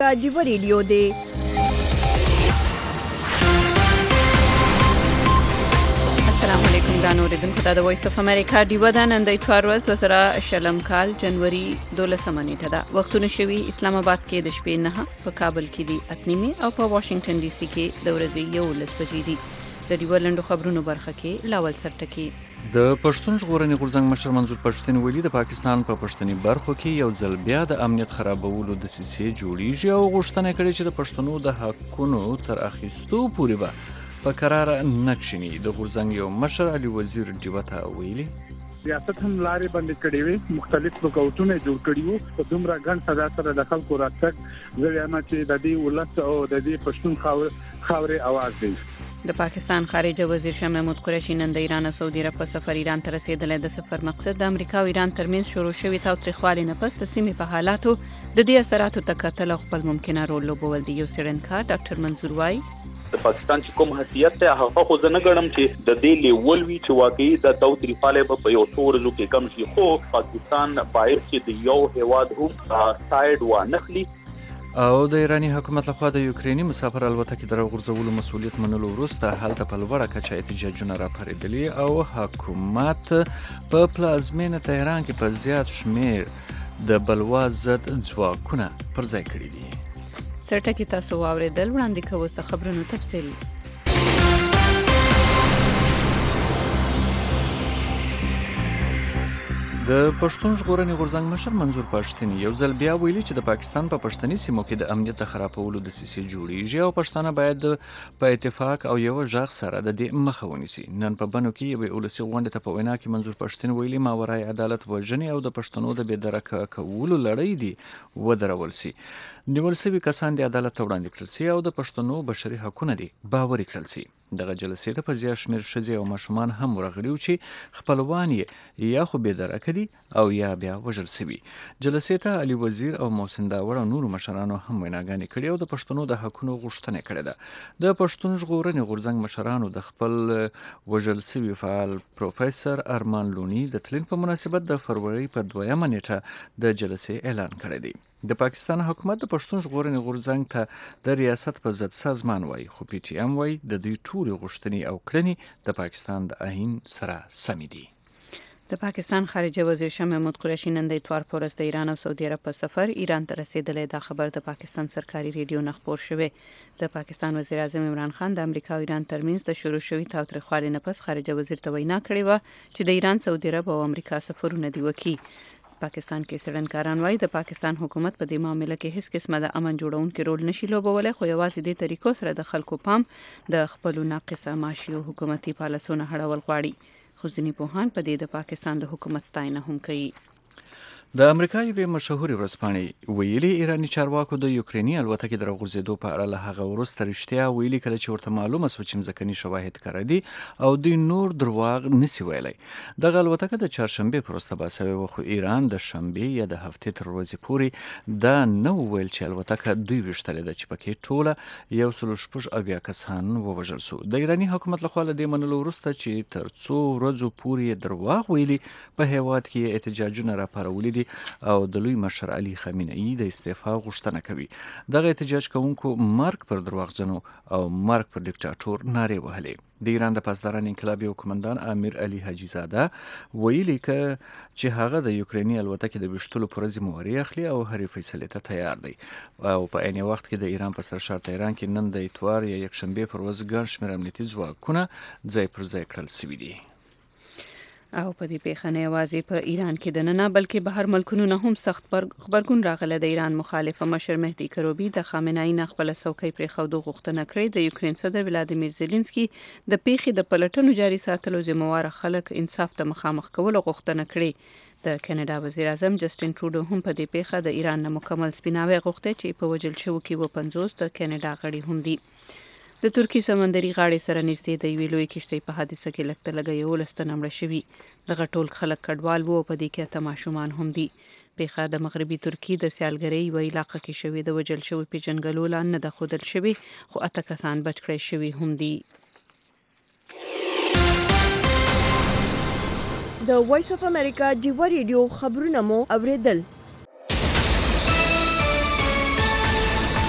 عجیب ریډیو دی. السلام علیکم ګرانو اوریدونکو ته د وایس اف امریکا ډیوه ده. نن د اتوار ورځ 2020 کال جنوري 12 نیټه ده. وختونه شوي اسلام آباد کې د شپې 9، په کابل کې دی 8 او په واشنگټن ډي سي کې د ورځې 11 بجې دي. د ډیوه لنډو خبرونو برخه کې لاول سرټکی د پښتون ژغورنې غورځنګ مشر منظور پښتون ویلي د پاکستان په پښتني برخو کې یو ځل بیا د امنیت خرابولو د دسیسې جوړیږي او غوښتنه کړې چې د پښتنو د حقونو تر اخیستو پورې به په قرار نه کښیني. د غورځنګ یو مشر علي وزیر ډیوه ته ویلي ریاست هم لارې بندې کړې وي، مختلف رکاوټونه جوړ کړي وو. په دومره ګڼ صدا سره د خلکو راتګ زریانه چې د دې ولس او د دې پښتون خاورې आवाज دی. د پاکستان خارجه وزیر شاه محمود قریشي نن د ایران او سعودي عرب په سفر ایران ته رسیدلی. د سفر مقصد د امریکا او ایران ترمنځ شروع شوی تاوتریخوالي نه پس د سیمې په حالاتو د دې اثراتو ته کتل او خپل ممکنه رول لوبول دي. یو څېړنکار ډاکټر منظور وایي د پاکستان چې کوم حیثیت ته هغه خو زه نه ګڼم چې د دې لیول وی چې واقعي د تاوتریخوالي په یو څو ورځو کې کم شي، خو پاکستان باید چې د یو هیواد هم ساید و نخلي. او د ایرانی حکومت لخوا د یوکرینی مسافر الوتکې د راغورځولو مسؤلیت منلو وروسته هلته په لوړه کچه احتجاجونه راپارېدلي او حکومت په پلازمینه تهران کې په زیات شمیر د بلوا ضد ځواکونه پر ځای کړي دي. سرټکی تاسو واورېدل. وړاندې کوو د خبرونو تفصیل. د پښتون ژغورنې غورځنګ مشر منظور پښتون یو ځل بیا ویلي چې د پاکستان په پښتني سیمو کې د امنیت خرابولو د دسیسې جوړیږي او پښتانه باید په اتفاق او یو ژغ سره د دې مخه ونیسي. نن په بنو کې یوې ولسي غونډې ته په وینا کې منظور پښتون ویلي ماورای عدالت وژنې او د پښتنو د بېدرکه کولو لړۍ دي ودرول سي. نیول سوي کسان د عدالت ته وړاندې کړل سي او د پښتنو بشري حقونه دي باوري کړل سي. دغه جلسې ته په زیات شمیر ښځې او ماشومان هم ورغلي وو چې خپلوان یې یا خو بېدرکه دي او یا بیا وژل سوي. جلسې ته علي وزیر او محسن داوړ او نورو مشرانو هم ویناګانې کړې او د پښتنو د حقونو غوښتنه کړې ده. د پښتون ژغورنې غورځنګ مشرانو د خپل وژل سوي فعال پروفیسر ارمان لوني د تلین په مناسبت د فروری په 2 نیټه د جلسې اعلان کړی دی. د پاکستان حکومت د پښتون ژغورنې غورځنګ ته د ریاست په ضد سازمان وایي، خو پی ټی ایم وایي د دوی ټولې غوښتنې او کړنې د پاکستان د آئین سره سمې دي. د پاکستان خارجه وزیر شاه محمود قریشي نن د اتوار په ورځ د ایران او سعودي عرب په سفر ایران ته رسیدلی. دا خبر د پاکستان سرکاري ریډیو نه خپور شوی. د پاکستان وزیر اعظم عمران خان د امریکا او ایران ترمنځ د شروع شوي تاوتریخوالي نه پس خارجه وزیر ته وینا کړې وه چې د ایران، سعودي عرب او امریکا سفرونه دي وکړي. پاکستان کې څېړنکاران وایي د پاکستان حکومت په دې معامله کې هیڅ قسمه د امن جوړونکي رول نشي لوبولی، خو یوازې دې طریقو سره د خلکو پام د خپلو ناقصه معاشي او حکومتي پالیسیو نه اړول غواړي. خو ځینې پوهان په دې د پاکستان د حکومت ستاینه هم کوي. د امریکا یوې مشهورې ورځپاڼې ویلي ایراني چارواکو د یوکریني الوتکې د راغورځېدو په اړه له هغه وروسته رښتیا ویلي کله چې ورته معلومه سوه چې مځکني شواهد کره دي او دوی نور درواغ نسي ویلی. دغه الوتکه د چهارشنبې په ورځ تباه سوې وه، خو ایران د شنبې یا د هفتې تر ورځې پورې دا نه وویل چې الوتکه دوی ویشتلې ده چې پکې ټوله 176 کسان ووژل سو. د ایراني حکومت لخوا له دې منلو وروسته چې تر څو ورځو پورې درواغ ویلي، په هیواد کې احتجاجونه راپارولي دي او د لوی مشر علي خامنه‌ای د استعفا غوښتنه کوي. دغه احتجاج کوونکو مرګ پر درواغجنو او مرګ پر ډیکټاتور نارې وهلې. د ایران د پاسداران انقلابي قومندان امیر علي حاجي زاده ویلي چې هغه د یوکریني الوتکې د ویشتلو پر ورځ مواري اخلي او هرې فیصلې ته تیار دی. او په عین وخت کې د ایران په سرشار تهران کې نن د اتوار یا یکشنبې پر ورځ ګڼ شمېر امنیتي ځواکونه ځای پر ځای کړل سوي دي. او په دې پیښه نه یوازې په ایران کې دننه بلکې بهر ملکونو نه هم سخت غبرګون راغلی. د ایران مخالفه مشر مهدي کروبي د خامنه‌ای نه خپله څوکۍ پرېښودو غوښتنه کړې. د یوکرین صدر ولادیمیر زیلنسکي د پیښې د پلټنو جاري ساتلو ذمهواره خلک انصاف ته مخامخ کولو غوښتنه کړې. د کاناډا وزیر اعظم جسټین ټروډو هم په دې پیښه د ایران نه مکمل سپیناوی غوښتی چې په وژل شوو کې 50 د کاناډا غړي هم دي. د ترکی سمندري غاړې سره نږدې د یوې لویې کښتۍ په حادثه کې لږ تر لږه 11 تنه مړه شوي. دغه ټول خلک کډوال وو او په دې کې 8 ماشومان هم دي. پیښه د مغربي ترکیې د سیالګرۍ یوه علاقه کې شوې. د وژل شوي پیژنګلو لا نه ده ښودل شوې، خو 8 کسان بچ کړای شوي هم دي. د وایس اف امریکا ډیوه ریډیو خبرونه مو اوریدل.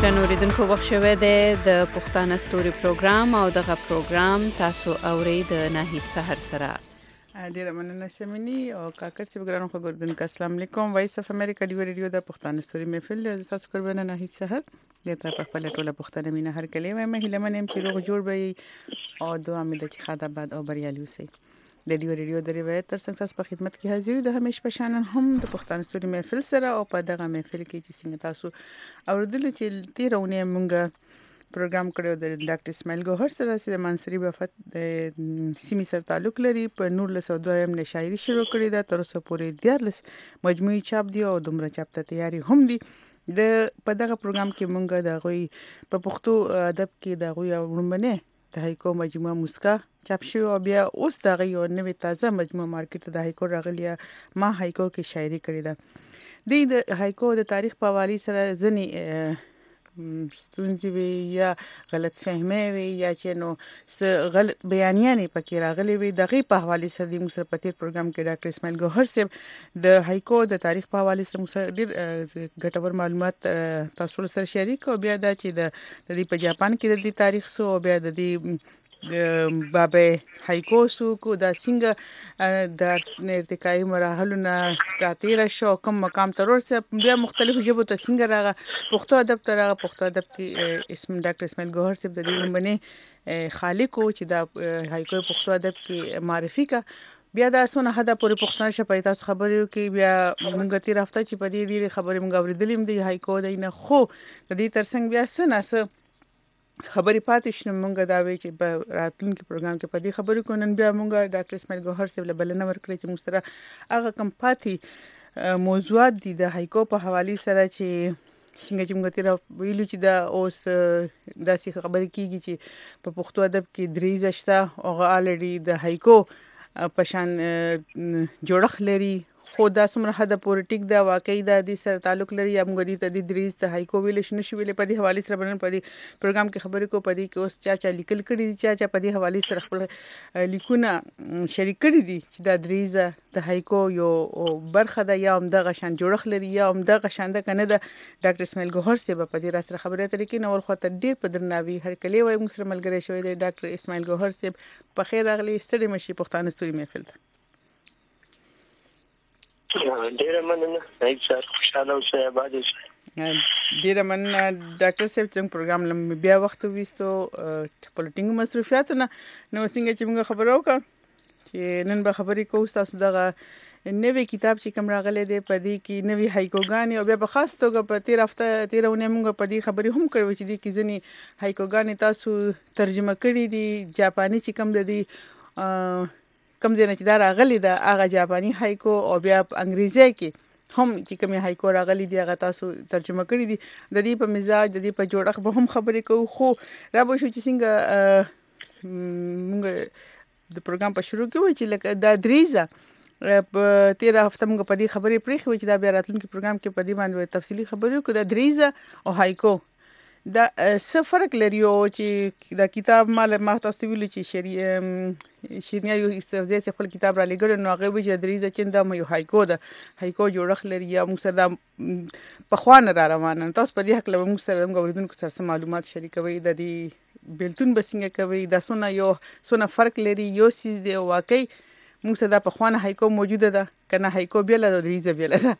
ګرانو اوریدونکو وخت شوه د پښتانه ستوري پروګرام او دغه پروګرام تاسو اورئ د ناهید سحر سره. ډیره مننه سمینی او کاکر سی ګرانو خبردونکو السلام علیکم. وایس اف امریکا دی ریډیو د پښتانه ستوري محفل تاسو قربانه ناهید سحر د ته په خپل ټوله پښتنه مینه هر کلی وای مې هلمن ام چې روغ جوړ به او دوه امید چې خاطر بعد او بریالي اوسئ. د ډیو ریډیو د روایت تر څنګ تاسو په خدمت کې حاضر د همیش په شان هم د پښتون ستوري محفل سره او په دغه محفل کې چې څنګه تاسو اوردل چې تیرونه مونږه پروګرام کړو د ډاکټر اسماعیل ګوهر سره چې منصري وفات د سیمې سره تعلق لري په 1902 نه شاعري شروع کړې ده تر اوسه پورې 14 مجموعي چاپ دی او دومره چاپ ته تیاری هم دي. د په دغه پروګرام کې مونږه د غوي په پښتو ادب کې د غوي وړاندې د هایکو مجموعه مسکا چاپ شو او بیا اوس دغه یو نوې تازه مجموعه مارکیټ د هایکو راغلی ما هایکو کې شاعري کړې ده. د هایکو د تاریخ په حواله سره ځنی ستونزې وي یا غلط فهمي وي یا چې نو س غلط بیانیانې پکې راغلي وي دغه په حواله سره د موږ په تیر پروګرام کې ډاکټر اسماعیل ګوهر صاحب د هایکو د تاریخ په حواله سره موږ ډیر ګټور معلومات تاسو سره شریک او بیا دا چې د دې په جاپان کې د دې تاریخ سو بیا د دې بابه هایکو سو کو دا څنګه د ارتقای مراحلونه راتیر شو کوم مقام تر ورسه بیا مختلفو ژبو ته څنګه راغه پښتو ادب ته راغه پښتو ادب کې اسم ډاکټر اسماعیل ګوهر صاحب د دې باندې خالق او چې دا هایکو پښتو ادب کې معرفي کا بیا دا سونه حدا پورې پښتنه شپه تاسو خبرو کې بیا مونږ تیر هفته چې په دې ډیره خبرې مونږ اوریدلې دي هایکو دینه خو د دې ترڅنګ بیا سناسه خبرې پاتې شنه مونږ دا وی چې په راتلونکي پروګرام کې په دې خبرو کو نن بیا مونږ ډاکټر اسماعیل ګوهر صاحب له بلنه ورکړي چې موږ سره هغه کم پاتې موضوعات دي د هایکو په حواله سره چې څنګه چې موږ تیر ویلو چې دا اوس داسې خبرې کیږي چې په پښتو ادب کې درې ځشته او الریډي د هایکو پشان جوړخ لري خو دا څومره حد پورې ټیک دا واقعي دا د سره تعلق لري موږ دې ته د دریز ته هایکو ویل شنو شو ویل په دې حواله سره بنن په دې پروګرام کې خبرې کو په دې کې اوس چا لیکل کړي چا په دې حواله سره خپل لیکونه شریک کړي دي چې دا دریز د هایکو یو برخه ده یا هم د غشان جوړخ لري یا هم د غشان ده کنه د ډاکټر اسماعیل ګوهر صاحب په دې سره خبرې اترې کې نور خو ته ډیر په درناوي هر کلی وای موږ سره ملګری شوی دی ډاکټر اسماعیل ګوهر صاحب په خیر راغلی ستړي مشي پښتانه ستوري محفل ته ډیره مننه سر خوشاله اوسئ آباد اوسئ. ډیره مننه ډاکټر صاحب څنګه پروګرام لم بیا وخت وېستو پولیټینګ مصرفیات نه نو څنګه چې موږ خبرو وکړو چې نن به خبرې کوو تاسو دغه نوې کتاب چې کوم راغلی دی په دې کې نوې هایکوګانې او بیا په خاص توګه په تیر هفته تیرونه موږ په دې خبرې هم کړو چې دې کې ځنې هایکوګانې تاسو ترجمه کړې دي جاپاني چې کوم د دې کم ځای نه چې دا راغلی دا هغه جاپاني هایکو او بیا په انګریزي کې هم چې کوم هایکو راغلی دی هغه تاسو ترجمه کړی دي د دې په مزاج د دې په جوړښت به هم خبرې کوو خو را به شو چې څنګه موږ د پروګرام په شروع کې وای چې لکه دا دریزه په تیر هفته موږ په دې خبرې پرې خو چې دا بیا راتلونکي پروګرام کې په دې باندې تفصیلی خبرې وکړو دا دریزه او هایکو دا څه فرق لري او چې دا کتاب ما تاسو ویلو چې شیرینیا یو څه خپل کتاب را لګل نو هغه به چې دریزه چې دا مې هایکو دا هایکو جوړخ لري یا موږ سره په خوان را روانه تاسو په دې حق له موږ سره موږ اوریدونکو سره معلومات شریکوي د دې بیلتون بسنګ کوي دا سونه فرق لري یو سي واقعي موږ سره په خوان هایکو موجوده ده کنه هایکو بیل د دریزه بیل ده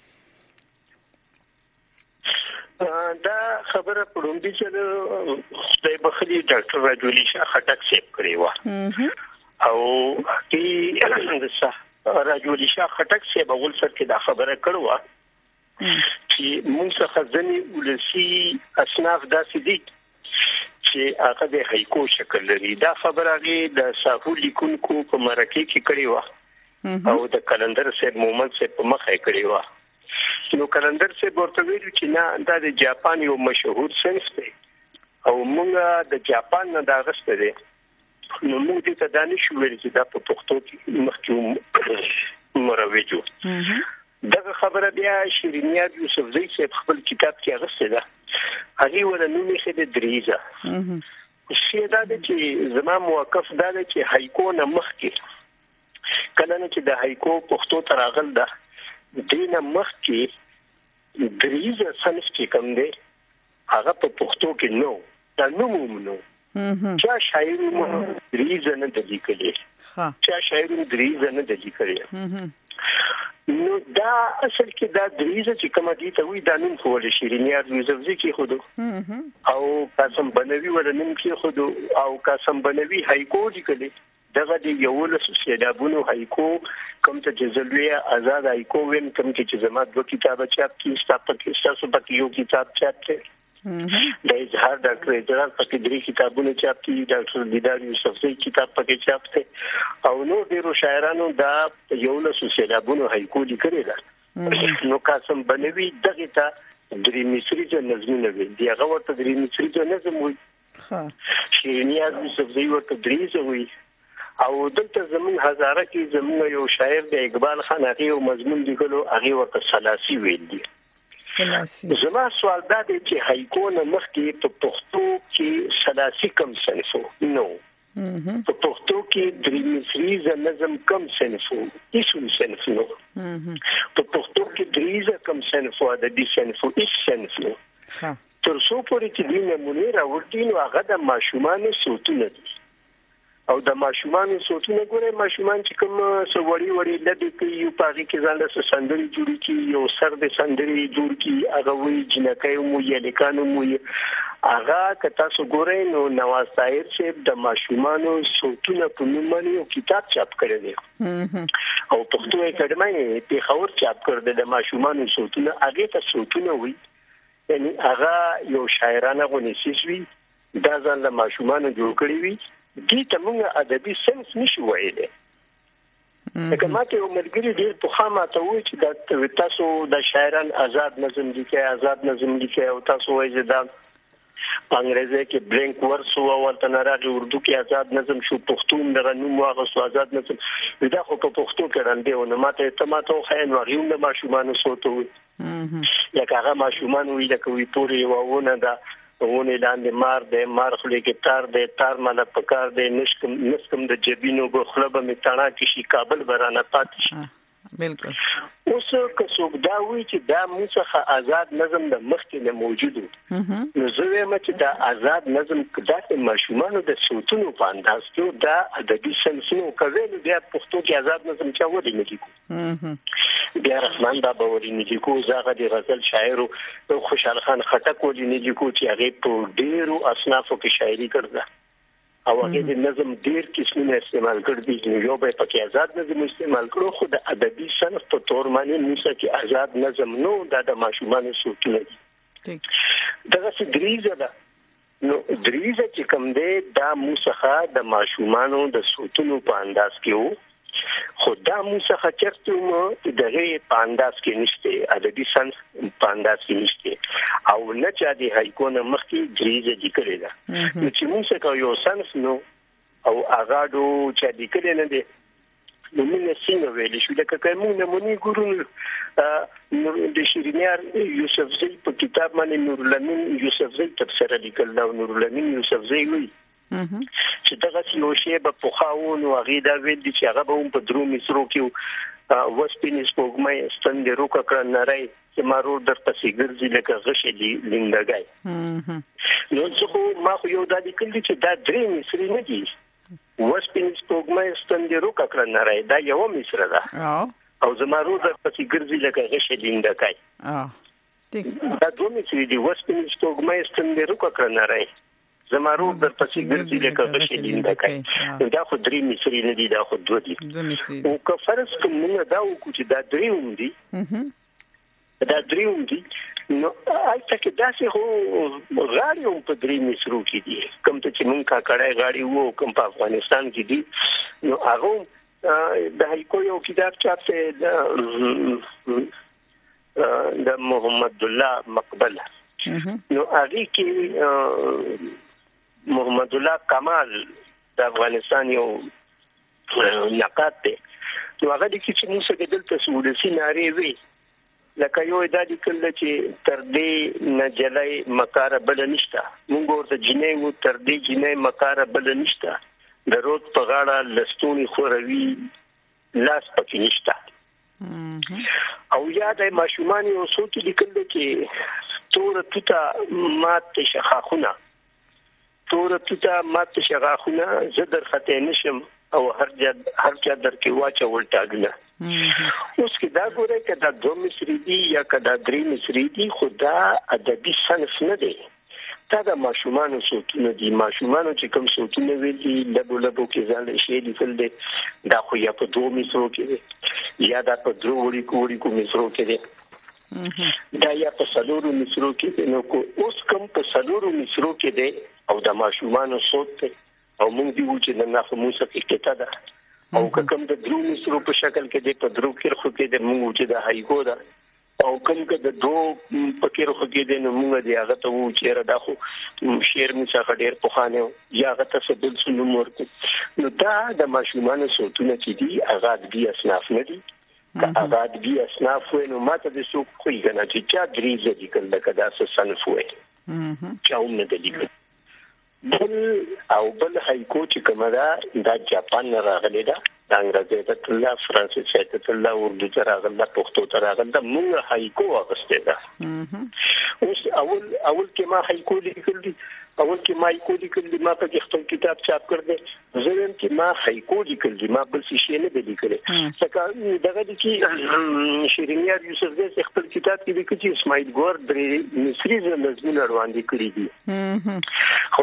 دا خبره پړوندې چې د بخلي ډاکټر راجولي شاه خټک سیب کړی و او کې د راجولي شاه خټک سیب اول سر کې دا خبره کړو چې موږ څخه ځنی ولسی اصناف داسې دي چې هغه د هایکو شکل لري دا خبره غي د ساحو لیکونکو په مرکه کې کړی و او د کلندر سیب مومن سیب په مخه کړی و نو کلندر سے ورته ویل چې نه دا د جاپان یو مشهور سنس دی او موږ د جاپان نه دا غسته دي نو موږ دې ته دانش ویل چې دا په پښتو کې مخکې مروجو دغه خبره بیا شیرینیا یوسف زئی صاحب خپل کتاب کې غسته ده هغه ورنومې څه د دریزه چې دا د چې زما موقف دا دی چې هایکو نه مخکې کله نه چې د هایکو پښتو تراغل ده دینه مخکې دریزه سنس کې کوم دی هغه په پښتو کې نو دا نوم نو چا شاعر مو دریزه نه د لیکلې چا شاعر دریزه نه د لیکلې نو دا اصل کې دا دریزه چې کومه دي ته وي دا نوم خول شیرینیار یوسفزي کې خود او قاسم بنوي ولنم کې خود او قاسم بنوي هایکو لیکلې دغه دی یو له سیدابونو هایکو کوم ته جزلویه آزاد هایکو وین کوم چې زما دوه کتابه چاپ کی تاسو پکې یو کتاب چاپ کړ د اظهار ډاکټر اجرال پکې درې کتابونه چاپ کی ډاکټر دیدار یوسفزي کتاب پکې چاپ کړ او نو ډیرو شاعرانو دا یو له سیدابونو هایکو لیکل دا نو قاسم بنوي دغه ته درې مصری ته نظمونه وی دی هغه ورته درې مصری ته نظم وی شیرینیار یوسفزي ورته دریزه وی او دلته زمون هزاره کې زمون یو شاعر د اقبال خان هغه یو مضمون لیکلو هغه ورته سلاسی ویل دي سلاسی زما سوال دا دی چې هایکو نه مخکې په پښتو کې سلاسی کم صنفو نو په پښتو کې درې مصری نظم کم صنفو هیڅ صنف نو په پښتو کې دریزه کم صنفو ادبي صنفو هیڅ صنف نو تر څو پورې چې دې نمونه راوړي نو هغه د ماشومان صوتونه دي او د ماشومان صوتونه ګوره ماشومان چې کوم سوړی وړي لدې کې یو پاږي کې ځان له سندري جوړي کې یو سر د سندري جوړ کې هغه وی جنکای مو یې لیکانو مو هغه کته سو ګوره نو نواز طاهر چې د ماشومان صوتونه په نوم باندې یو کتاب چاپ کړی دی او پښتو اکیډمي په خور چاپ کړی د ماشومان صوتونه هغه ته صوتونه وی یعنی هغه یو شاعرانه غونیسي وی دا ځان له ماشومان جوړ کړی وی دې ته موږ ادبي سنس نشو وایلی لکه ماته یو ملګری ډېر پخوا ته وایي چې دا تاسو د شاعران آزاد نظم لیکي او تاسو وایي دا په انګریزي کې بلینک ورس او ورته راغی اردو کې آزاد نظم شو پښتون دغه نوم واغسو آزاد نظم دا خو په پښتو کې راندې او نو ماته خو خاين وغیوم د ماشومان صوت وي لکه هغه ماشومان وی لکه وی پوری وونه دا ونه لاندې مار خلې کې تار مالا پکار دې نسکم د جبینو په خلبه می تانا کې شي کابل برانه پاتې شي بالکل اوس که څوک دا وی چې دا موسخه آزاد نظم د مخکې نه موجود نو زه وایم چې دا آزاد نظم کله ماشومان د صوتونو په انداز کې دا ادبي سنسونو کوي بیا پښتو کې آزاد نظم چا ودی نه کیږي بیا رحمان بابا ولې نه لیکو زاغه د غزل شاعر او خوشحال خان خټک ولې نه لیکو چې هغه په ډیرو اصنافو کې شاعري کړه او هغه د نظم ډیر قسمونه استعمال کړی یو به پکې آزاد نظم استعمال کړو خو د ادبي صنف په تور باندې موسی کې آزاد نظم نو د ماشومان صوتونه دي دغه څه دریزه ده نو دریزه چې کوم دی دا موسخه د ماشومانو د صوتونو په انداز کې وو خو دا موسخه چرته مو دغه په انداز کې نشته ادبي صنف په انداز کې نشته او نه چا دی هایکو نه مخکې دریزه لیکلې ده نو چې موسخه یو صنف نو او اغاډو چې لیکل نه دي نو موږ څنګه ویل شو دا کومه نمونه ګورو نو د شیرینیار یوسفزي په کتاب باندې نور لمن یوسفزي تفسیر لیکل دا نور لمن یوسفزي وی چې دغه یو شی په پخاونو هغه دا ویل چې هغه به په درو مصرو کې وسپینې سپوږمۍ ستندې روکه کړه نری چې مارو در پسې ګرځي لکه غشې لنګای نو څه ما خو یو د دې کلی چې دا درې مصری نه دي وسپینې سپوږمۍ ستندې روکه کړه نری دا یو مصره ده او زمارو در پسې ګرځي لکه غشې لنګای دا دوه مصری دي وسپینې سپوږمۍ ستندې روکه کړه نری زمارو در پسې ګرځي لکه غشې لنګای دا خو درې مصری نه دي دا خو دوه دي او که فرض کوم موږ دا وکړو چې دا درې هم دي دا درې هم دي نو البته کې داسې هو غاړي هم په درې مصرو کې دي کوم ته چې موږ کاکړای غاړي وو کوم په افغانستان کې دي نو هغه د هایکو یو کتاب چاپته د محمد الله مقبل نو هغه کې محمد الله کمال د افغانستان یو نقاد دی نو هغه د کې چې موږ څنګه دلته سولسي ناری وی لکه یو د دې کله چې تر دې نجلای مکار بل نشتا موږ ورته جنې وو تر دې جنې مکار بل نشتا د روت په غاړه لستونی خوروي لاس پکې نشتا او یاد ماشومان یو څوک لیکل چې تور توتا مات شخاخونه تور توتا مات شخاخونه زدر خطه نشم او هر چا در کې واچ ولټاګنه اوس کې دا ګوره کدا دو مصری دي یا کدا درې مصری دي خدا ادبي صنف نه دی دا د ماشومانو صوتونه دي ماشومانو چې کوم صوتونه ویلي لبو کې ځل شي دي فل دي دا خو یا په دوه مصرو کې یا دا په درو وړي کو مصرو کې دي دا یا په سلورو مصرو کې نو کو اوس کوم په سلورو مصرو کې دي او د ماشومانو صوت ته او موږ دی چې د نافه موسیقي کې تا ده او کوم د درو مصرو په شکل کې دي په درو کې خو کې د موږ چې د هایګو ده او کوم کې د دوه په کې خو کې دي نو موږ دی هغه ته و چې را دا خو شعر مڅخه ډېر په خانه یا هغه ته څه بل څه نو نو دا د ماشومانو صوتونه چې دي هغه د اسناف نه دي که آباد بی اصناف وی نو ماته د سوق خوی کنه چې چا دریزه لیکل لکه داسې صنف وی چا هم نه لیکل بل هایکو چې کومه ده دا جاپان نه راغلی ده د انګریزي ته تلله فرانسوي ته تلله اردو ته راغله پښتو ته راغله موږ هایکو واغستې ده اوس اول کې ما هایکو لیکل دي ما په خپل کتاب چاپ کړ دې زم چې ما هایکو لیکل دي ما بل څه نه دی لیکل ځکه دغه د کې شیرینیار یوسف دې خپل کتاب کې لیکي چې اسماعیل ګور درې مصری زمزمونه وړاندې کړی دي خو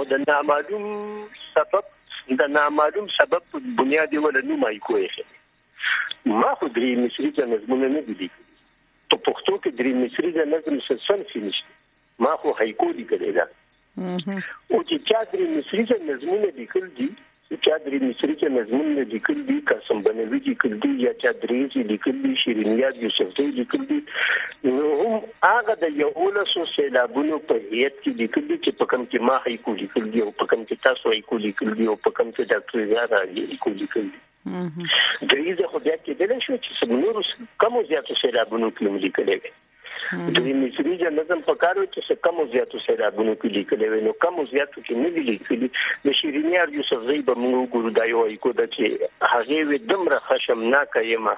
د نامعلوم سبب په بنیاد ول نو هایکو یې ما خو درې مصری زمزمونه نه دي په پښتو کې درې مصری زمزم څه صنف نشته ما خو هایکو لیکل ده او چې چا درې مصری څخه نظمونه لیکل دي چا درې مصری څخه نظمونه لیکل دي قاسم بنوي لیکل دي یا چا درې لیکل دي شیرینیار یوسف زئی لیکل دي نو هم هغه د یو ولسو سیلابونو په هیئت کې لیکل دي چې په کوم کې ما هایکو لیکل دي او په کوم کې تاسو هایکو لیکل دي او په کوم کې ډاکټر زیاده هایکو لیکل دي درې خو بیا کې دل شو چې څنګه کوم زیاتو سیلابونو کې لیکل دي د مصری نظم په کارو چې کم زیاتو سیلابونو کې لیکل نو کم زیاتو کې نه لیکل د شیرینیار یوسف زئی به موږ ګورو دا یو ایکو د چې هغه و دمره خشمناک یم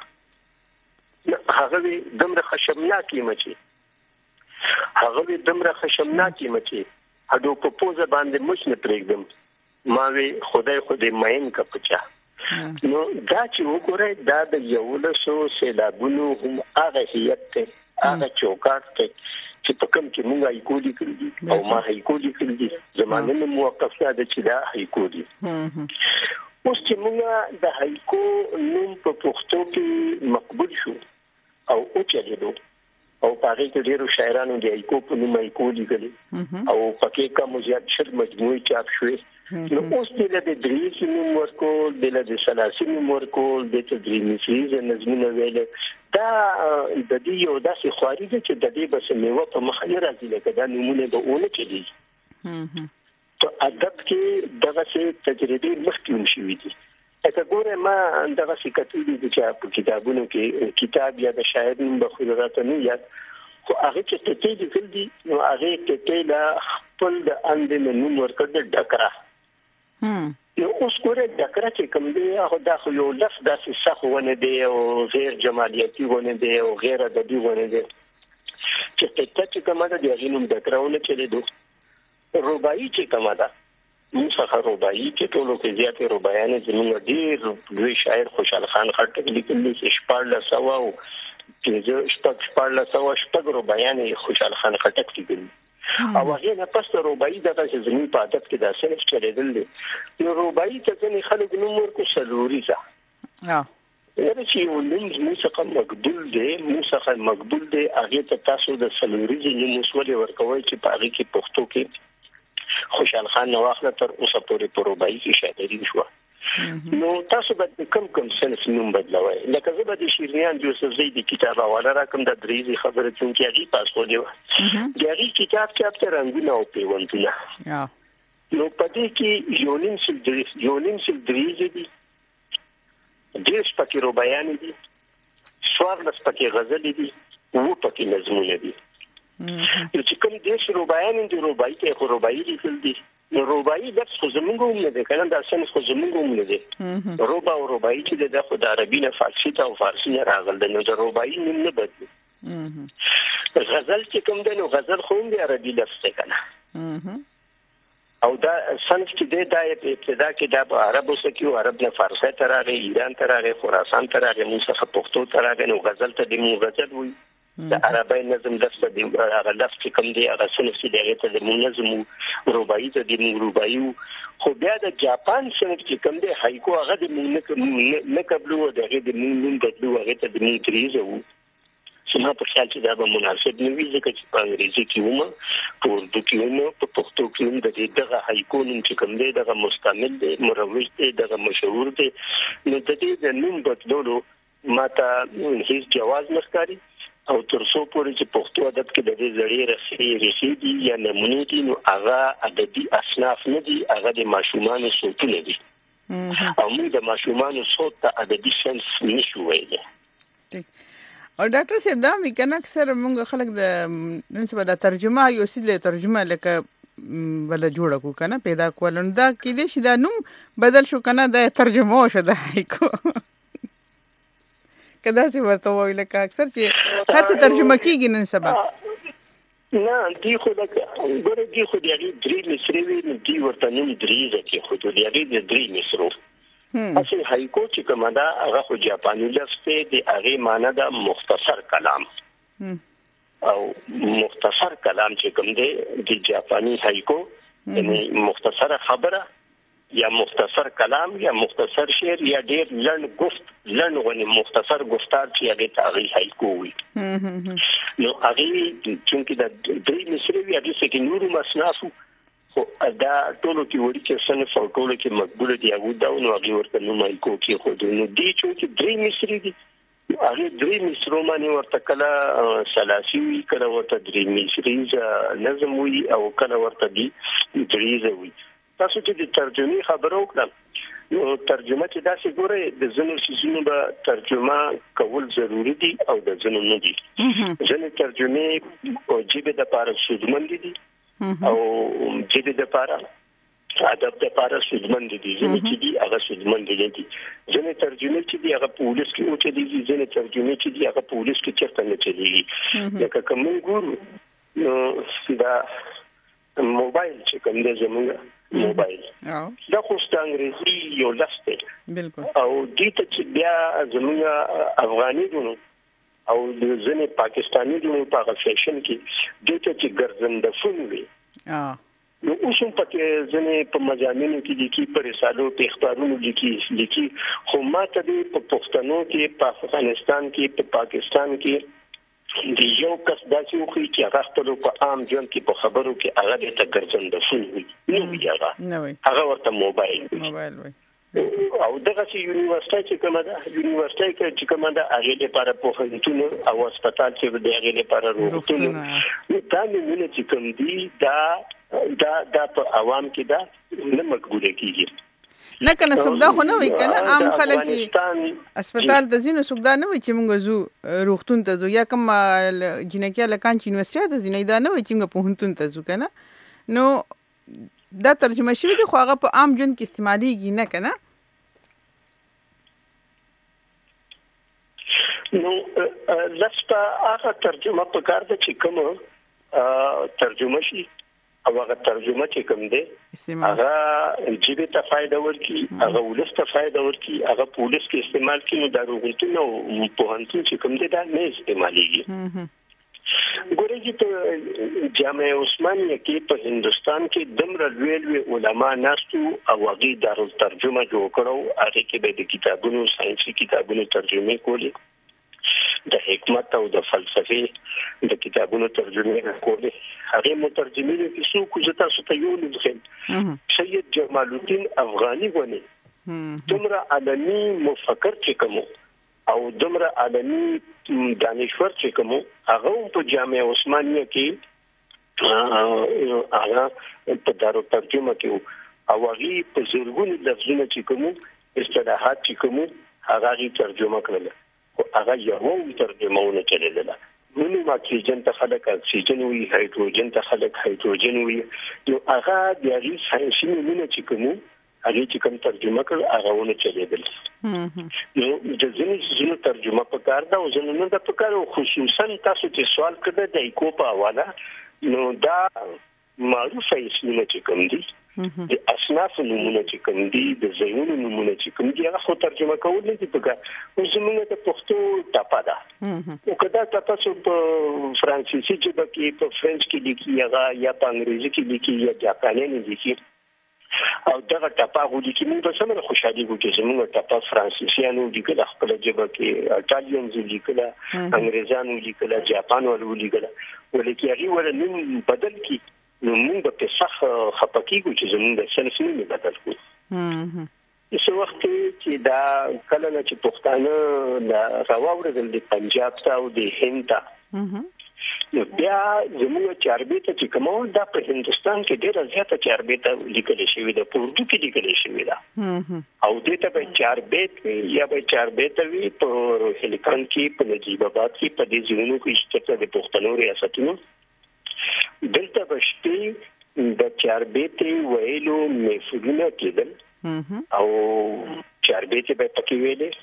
چې هډو په پوزه باندې مش نه پرېږدم ما وی خدای ماین کا پچا نو دا چې وګورئ دا د یو لسو سیلابونو هم هغه هیئت ته هغه چوکاټ ته چې په کوم کې موږ هایکو لیکل دي او ما هایکو لیکل دي زمانه نه موقف ده چې دا هایکو دي اوس چې موږ د هایکو نوم په پښتو کې مقبول شو او چلیدو او پاره کې ډیرو شاعرانو د هایکو په نوم هایکو لیکل او پکې کوم زیات شر مجموعي چاپ شوې نو اوس د درې نوم ورکول د سلاسي نوم ورکول د درې مصری نظمونه ویل دا د دې یو داسې خواري ده چې د دې بس میوه په مخ نه راځي لکه دا نمونه به اونه چلی ته ادب کې دغه څه تجربه مخکې شوې دي اته ګوره ما دغه څه کتلې دي چې په کتابونو کې کتاب یا د شاعر نوم به خو راته نه یاد خو هغه چې ته دې کړل دي نو هغه ته لا خپل د اندې نوم ورکړل ډکرا یو اوس ګوره ډکرا چې کوم دی هغه دا خو یو لفظ داسې صحونه دی او غیر جمالیاتي ونه دی او غیر ادبي ونه دی چې ته کومه د غینوم ډکراونه چلے دو رباعي چې کومه ده موسیقي رباعي چې ټولو کې زیاتې رباعیانې زموږ ډېر لوی شاعر خوشحال خان خټک لیکلي چې شپږ رباعیانې خوشحال خان خټک لیکلي او هغه نه پس رباعي دغه زمين په عادت کې دا څه چلیدل دي نو رباعي ته ځنې خلک نوم ورکو سلوري ځه دا چې ولنز موسیقي مقبول دی هغه ته تاسو د سلوري ځنې مسولې ورکوي چې په هغه کې پښتو کې خوشحال خان نو واخله تر اوسه پورې په رباعي کې شاعري شو نو تاسو به کوم سنس نوم بدلوي لکه زه به د شیرینیار یوسف زئی د کتاب حواله راکم د دریزي خبره چې هغه پاسو دی هغه کتاب کې تر رنگونه او پیوندونه نو پدې کې یونیم سل دریزي دي دیش پکې رباعیان دي سوارلس پکې غزل دي وو پکې نظمونه دي چې کوم دیش رباعیان دي رباعي ته خو رباعي لیکل دي نو رباعي د خو زمونږ هم نه ده کنه دا سم خو زمونږ هم نه ده رباع او رباعي چې د خو د عربي نه فارسی ته او فارسی نه راغل نو د رباعي نوم نه بدل غزل چې کوم دی نو غزل خو هم دی عربي لفظ دی کنه او دا صنف چې دا ابتدا کې دا په عربو سکیو عرب نه فارسی ته راغی ایران ته راغی خراسان ته راغی موږ څخه پښتو ته راغی نو غزل ته د موږ غزل وي د عربی نظم لفظ دی هغه لفظ چې کوم دی هغه صنف چې دی ته د موږ نظم رباعي ته د موږ رباعي خو بیا د جاپان صنف چې کوم دی هایکو هغه د موږ نه قبلو دغه د موږ بدلو هغه ته د موږ دریزو سما په خیال چې دا به مناسب نه وي ځکه چې په انګریزي کې هم په اردو کې هم په پښتو کې هم د دغه هایکو نوم چې کوم دی دغه مستعمل دی مروج دی دغه مشهور دی نو د دې د نوم بدلولو ماته هیڅ جواز نه ښکاري او تر څو پورې چې پښتو ادب کې د دې زړې رسي دي یا نمونه دي نو هغه ادبي اصناف نه دي هغه د ماشومانو صوتونه دي او موږ د ماشومانو صوت ته ادبي سنس نشو ویلی او ډاکټر صاحب دا مې کنه اکثر موږ خلک د نن سبا د ترجمه یو سیده ترجمه لکه ولا جوړه کو کنه پیدا کول نو دا کې دې شي دا نوم بدل شو کنه د ترجمه شو د هایکو کدا چې ورته وایي لکه اکثر چې هر څه ترجمه کیږي نن سبا نه دی خو دا ګوره دی خو دی درې مصري وی دی ورته نوم دریزه کې خو دی د درې مصرو اصل هایکو چې کومه دا هغه خو جاپاني لفظ دی د هغه معنی دا مختصر کلام او مختصر کلام چې کوم دی د جاپاني هایکو یعنی مختصره خبره یا مختصر کلام یا مختصر شعر یا ډیر لنډ غونې مختصر گفتار چې هغه ته هغه هایکو وي نو هغه چې د درې مصري وی هغه څخه نورو مصنفو خو دا ټولو کې وړي چې صنف او ټولو کې مقبول دي هغه دا نو هغه ورته نو هایکو کې خو نو دي چې درې مصري دي هغه درې مصرو باندې ورته کله سلاسي وي کله ورته درې مصري نظم وي او کله ورته دي دریزه وي تاسو چې د ترجمه خبرو کړم نو ترجمه چې داسې ګوره د ځینو سیزونو به ترجمه کول ضروری دي او د ځینو نه دي ځینې ترجمه او جبه د لپاره سودمند دي او جبه د لپاره ادب د لپاره سودمند دي ځینې چې دي هغه سودمند دي ځینې ترجمه چې دي هغه پولیس کې او چې دي ځینې ترجمه چې دي هغه پولیس کې چیرته نه چلیږي لکه کوم ګورو نو دا موبایل چې کوم دی زموږ موبایل دا خو ست انګریزي یو لفظ دی بالکل او دې ته چې بیا زموږ افغاني دونو او د ځینې پاکستاني دونو په فیشن کې دې ته چې ګرځندفون وي نو اوس هم پکې ځینې په مضامینو کې لیکي په رسالو په اخبارونو لیکي خو ماته دې په پښتنو کې په افغانستان کې په پاکستان کې د یو کس داسې وخی چې هغه خپل په عام ژوند کې په خبرو کې هغه د ګرځندفون وي نو بیا هغه ورته موبایل وي او دغه چې یونیورسيټي چې کومه ده یونیورسيټي چې کومه ده هغه لپاره په هیڅونو او هسپتال چې د هغه لپاره روغتون دا نه چې کوم دي دا په عوام کې دا نه مقبوله کیږي نه کنه سوګدا خو نه وي کنه عام خلک چې هسپتال د زینو سوګدا نه وي چې موږ زو روغتون ته زو یا کوم جنکیا لکان چې یونیورسيټي ته زینې دا نه وي چې موږ په هنتون ته زو کنه نو دا ترجمه شوی دی خو هغه په عام ژوند کې استعماليږي نه کنه نو لسته هغه ترجمه په کار ده چې کوم ترجمه شي او هغه ترجمه چې کوم دی هغه جبه ته فائدہ ورکړي هغه ولسته فائدہ ورکړي هغه پولیس کې استعمال کړي نو دا روغتون او پوهنتون چې کوم دی دا نه استعماليږي ګورې چې جامعه عثمانیه کې په هندستان کې دمر لوی علما ناستو او هغه دارالترجمه جوړ کړو هغه کې به د کتابونو ساينسي کتابونو ترجمه کولې د حکمت او د فلسفي د کتابونو ترجمه کولې هغه مترجمین کې څوک چې تاسو ته یو لږه سید جمال الدین افغاني ونی دمر عالمي مفکر چې کوم او دمر عالمي دانشور چې کوم هغه په جامعه عثمانیه کې هغه په دارو ترجمه کې او هغه په زورګونو لفظونه چې کوم اصطلاحات چې کوم هغه ترجمه کړل او هغه یو ترجمهونه کړل نو اکسیجن ته خلک اکسیجن وی هایدروجن ته خلک هایدروجن وی نو هغه د هغه ساينسي نمونه چې کوم هغه چې کوم ترجمه کړ هغه ونه چلیدل نو د ځینې ترجمه په کار دا او ځینې د په کار خصوصا تاسو چې سوال کړی د ایکو په حواله نو دا معروفه اسمونه چې کوم دي د اصناف نمونه چې کوم دي د ځایونو نمونه چې کوم دي هغه خو ترجمه کول نه دي په کار او زموږ د پښتو ټاپا ده او کدا تاسو په فرانسوي ژبه کې په فرنچ کې لیکي یا په انګریزي کې لیکي یا جاپاني کې لیکي او دغه ټاپا غوډي کې موږ به سمره خوشالي وکړو چې زموږ ټاپا فرانسویانو لیکل خپل ژبه کې ایټالین لیکل انګریزانو لیکل جاپانو لیکل ولکه هغه ولنن بدل کی نو موږ په صح خپکیږو چې زموږ د سلف نه بدل کوو څه وخت چې دا کله چې پښتانه د راوړل د پنجاب ته او د هند ته نو بیا زموږ چاربیته چې کومه دا په هندستان کې ډیره زیاته چاربیته لیکل شوې ده په اردو کې لیکل شوې ده او دې ته به چاربیت یا به چاربیته وي په روهیلخان کې په نجیب آباد کې په دې ځایونو کې چې د پښتنو ریاستونو دلته بشپي د چاربیته ویلو میفودونه کېدل او چاربیته به پکې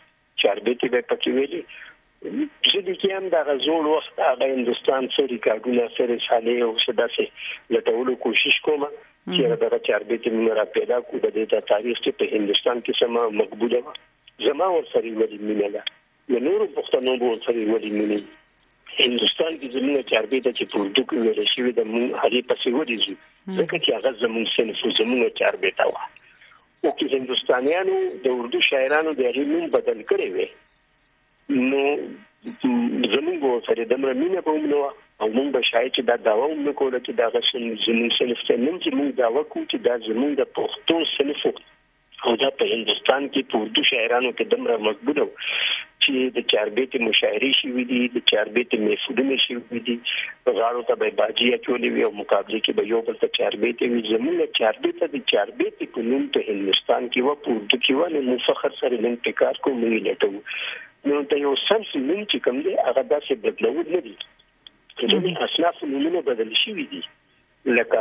ویلې چې د کیم د غزول وخت هغه هندستان سره ریکارډونه سره شاله او شداسه لټولو کوشش کوم چې دا چاربیته موږ را پیدا کو د دې تاریخ چې په هندستان کې سم مقبوله و زما ورسره ولې مینه نور پښتنو ورسره ولې مینه هندستان کې زموږ چاربیته چې په اردو کې ویل شوی د مون هري پسې ودیږي ځکه چې هغه زموږ سنف زموږ چاربیته و او کې هندستانیانو د اردو شاعرانو د علم بدل کړي وي نو زموږ سره د مینه په ومنو او موږ به شاید چې دا داوا موږ کوله چې دا غشن زموږ سلف ته نن چې موږ داوا کوو چې دا زموږ د پښتو سلف او دا په هندستان کې په اردو شاعرانو کې دمره مقبول چې د چاربیت مشاعري شوی دي د چاربیت میفودونه شوی دي غاړو ته به باجی اچولې وي او مقابله کې به یو بل ته چاربیت وي زموږ چاربیت د چاربیت په نوم په هندستان کې و په اردو کې و نو فخر سره نن پکار کوم لټو نو د یو سنس نوم چې کوم دی هغه داسې بدلول نه دي چې اصناف نومونه بدل شوي دي لکه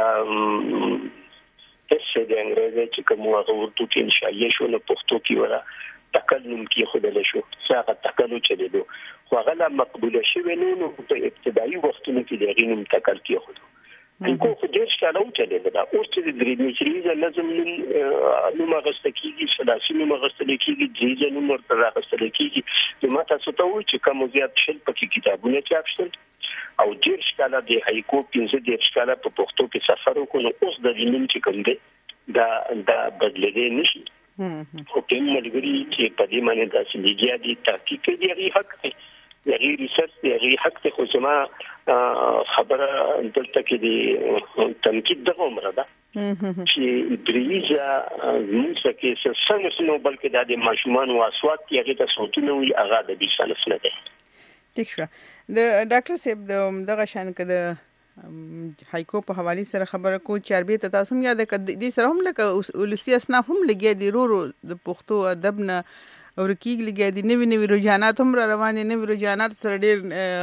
څه د انګریزي چې کوم هغه ورته کې انشائیه شو نو پښتو کې ولا تکلم کې خدای شو څنګه تکلم چي دي خو هغه مقبوله شوی نو په ابتدایي وختونو کې د غینم تکل کې خدای کو خو ډیر شاله و چلے دا اوس چې د درېمچریزه لازم نو مغسته کیږي سلاسي نو مغسته کیږي جیزه نو مرته راغسته کیږي نو ماته څه ته و چې کوم زیات شل پکې کتابونه چاپ شول او ډیر شاله د هایکو 15 ډیر شاله په پښتو کې سفر وکړو اوس د علم چې کوم دی دا بدلېدل نشي او کوم ملګری چې په دې باندې د سلیګیا دي تحقیق دی حق دی یغی ریسرچ دی حق ته خو زما خبره دلته کې دی تنقید د عمره ده چې دریزه موږ کې څه نو بلکې د ماشومان او اصوات کې هغه ته صوتونه وي هغه د دې سنس نه ده ټیک شو د ډاکټر صاحب دغه شان کده هایکو په حواله سره خبره کو چاربیت تاسو هم یاد کړئ دې سره هم لکه ولسی اسناف هم لګي دي رو د پښتو ادب نه او رکیګ لګي دي نوی رجحانات هم را روان دي نوی رجحانات سره ډیر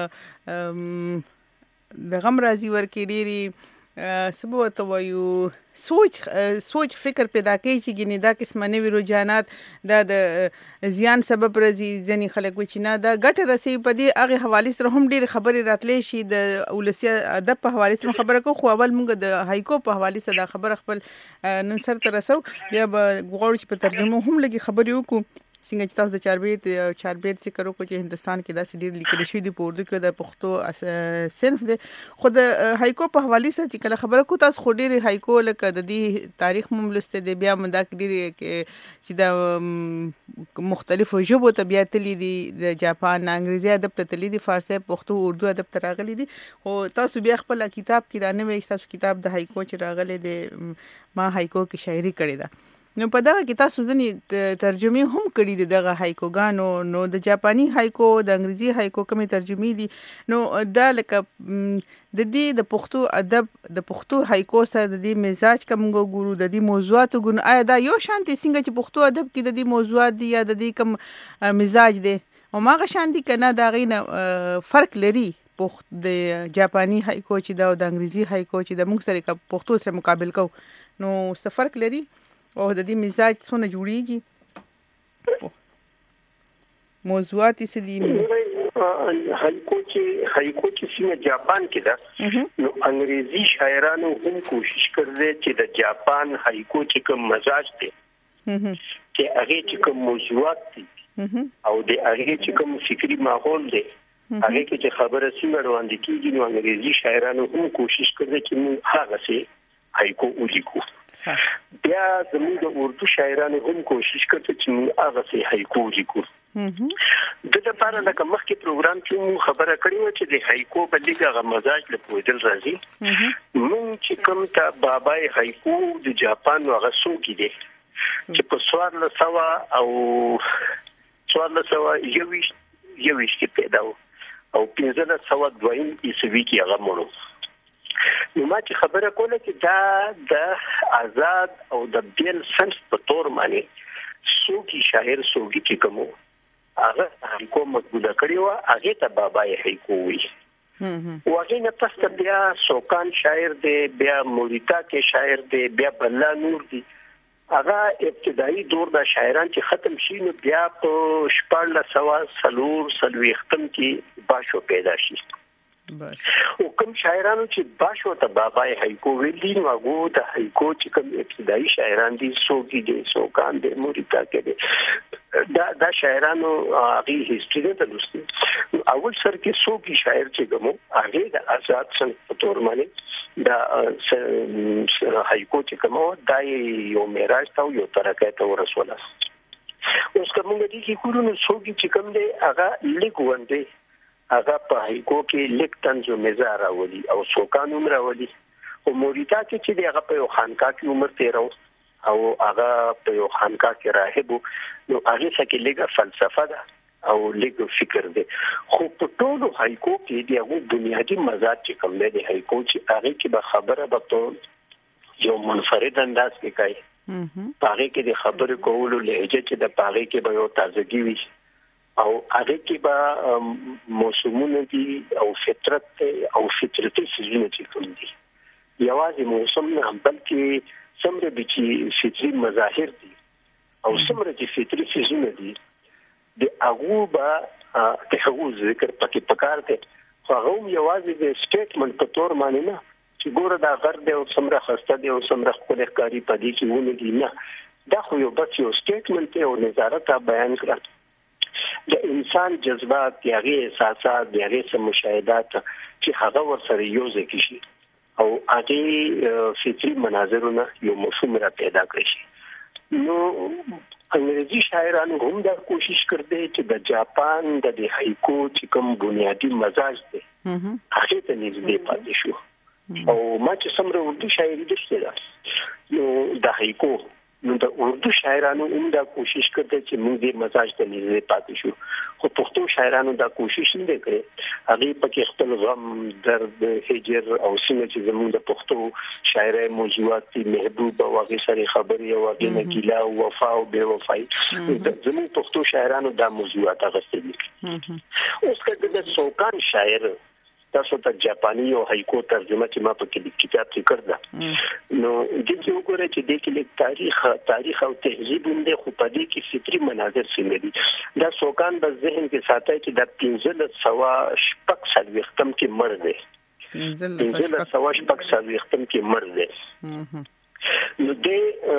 د غم راځي ورکې ډيري سبو ته وایو سوچ فکر پیدا کوي چې ګینه دا قسمه نوی رجحانات د زیان سبب راځي ځنی خلک و چې نه دا ګټه رسي په دې هغه حواله سره هم ډیر خبرې راتلې شي د ولسی ادب په حواله سره خبره کو خو اول موږ د هایکو په حواله سره خبره خپل نن سر ته رسو بیا به غوړ چې په ترجمه هم لګي خبرې وکړو څنګه چې تاسو د چاربیت ذکر وکړو چې هندستان کې داسې ډیر لیکل شوی دی په اردو کې د پښتو صنف دی خو د هایکو په حواله سره چې کله خبره کو تاسو خو ډیر هایکو لکه د دې تاریخ مملسته دی بیا مندا ډیر چې د مختلفو ژبو ته بیا تللی دي د جاپان انګریزي ادب ته تللی دي فارسی پښتو اردو ادب ته راغلي دي خو تاسو بیا خپل کتاب کې دا نوې تاسو کتاب د هایکو چې راغلي دی ما هایکو کې شاعري کړې ده نو په دغه کې تاسو ځنې ترجمه هم کړې دي دغه هایکوګانو نو د جاپاني هایکو د انګریزي هایکو کومې ترجمه دي نو دا لکه د دې د پښتو ادب د پښتو هایکو سره د دې مزاج کوم ګورو د دې موضوعات ګورو آیا دا یو شانتي څنګه چې پښتو ادب کې د دې موضوعات دي یا د دې کوم مزاج دي او ماغه شانتي کنه دا غینه فرق لري د جاپاني هایکو چې دا د انګریزي هایکو چې د موږ سره پښتو سره مقابل کو نو څه فرق لري او د دې مزاج څونه جوړیږي موضوعات یې دي هایکو چې سیمه جاپان کې ده نو انګریزي شاعرانو هم کوشش کړې چې د جاپان هایکو چې کوم مزاج دی چې هغه چې کوم موضوعات دي او د هغه چې کوم فکری ماحول دی هغه کې چې خبره سیمه وړاندې کیږي نو انګریزي شاعرانو هم کوشش کړې چې موږ هغه څه هایکو ولیکو بیا زموږ د اردو شاعرانو هم کوشش کړې چې موږ هغه څه هایکو ولیکو د لپاره لکه مخکې پروګرام کې خبره کړې و چې د هایکو په لګه مزاج له پوهېدل راځي موږ چې کوم ته بابای هایکو د جاپان هغه څوک دی چې په 1400 او 1421 کې پیدا و او 1502 عیسوي کې هغه مړ نو ما چې خبره کوله چې دا د آزاد او د بیل سنس په تور باندې څوک شاعر څوک چې کوم هغه هایکو مقبوله کړی و هغه ته بابای هایکو وی وغه نه پس بیا سوکان شاعر دی بیا موریتا کې شاعر دی بیا بلا نور دی هغه ابتدایي دور د شاعران چې ختم شي نو بیا په 1440 کې باشو پیدا شي او کوم شاعرانو چې باشو ته بابای هایکو ویلي نو هغه د هایکو چې کوم ابتدایي شاعران دي سوګي دي سوکان دي موریتا کې دي دا شاعرانو هغه هیستوري ته لوستي اول سر کې سوګي شاعر چې کوم هغه د آزاد سن په تور باندې دا هایکو چې کوم دا یو میراث ته یو ترکه ته ورسوله اوس کوم دي چې کورونو سوګي چې کوم دی هغه لیکوندي هغه په هایکو کې لیک طنز او مزار راولي او سوکان عمر راولي او موریتا چې هغه په یو خانقاه کې عمر تیرو او هغه په یو خانقاه کې راهب نو هغه څخه لګه فلسفه ده او لګه فکر ده خو په ټولو هایکو کې دغه بنیادی مزاج چې کوم دی هایکو چې هغه کې به خبره به یو منفرد انداز کې کوي هغه کې د خبرې کولو لهجه چې د هغه کې به یو تازگی وي او هغه کې به موسمونه دي او فطرت او فطرتي سيزونه چې کوم دي یوازې موسم نه بلکې څومره چې فطري مظاهر دي او څومره چې فطري سيزونه دي د هغه به د هغه ذکر پکې پکار دی هغه یوازې د سټیټمنټ په تور باندې نه چې ګوره دا غرد او څومره خسته دي او څومره خپل ښکاري پدې کې ونه دي نه دا خو یو بس یو سټیټمنټ او نظارت بیان کړ د انسان جذبات یغه احساسات یغه مشاهدات چې هغه ورسره یوځای کیږي او هغه فطري مناظرونه یو مفهوم را پیدا کړی نو انګریزي شاعرانو هم دا کوشش کړي چې د جاپان د هایکو چې کوم بنیادی مزاج دی هغه ته نږدې پاتې شو او ما چې څومره اردو شاعري دشته نو د هایکو نو د اردو شاعرانو هم دا کوشش کړي چې موږ دې مزاج ته نږدې پاتې شو خو پښتو شاعرانو دا کوشش نه کړي هغه پکې خپل غم درد هجر او څنګه چې زموږ د پښتو شاعري موضوعات محبوب او هغه سره خبري او هغه نګیلا او وفا او بے وفای زموږ پښتو شاعرانو دا موضوعات غوښتي اوس کله د سوکان شاعر تاسو ته جاپاني او هایکو ترجمه چې ما په کې کتاب کې کړل نو د دې وګوره چې د کې تاریخ او تهذیب هم د خو په دې کې فطري مناظر څنګه دي دا سوکان په ذهن کې ساتي چې د 1500 وختم کې مړ دی 1500 وختم کې مړ دی نو د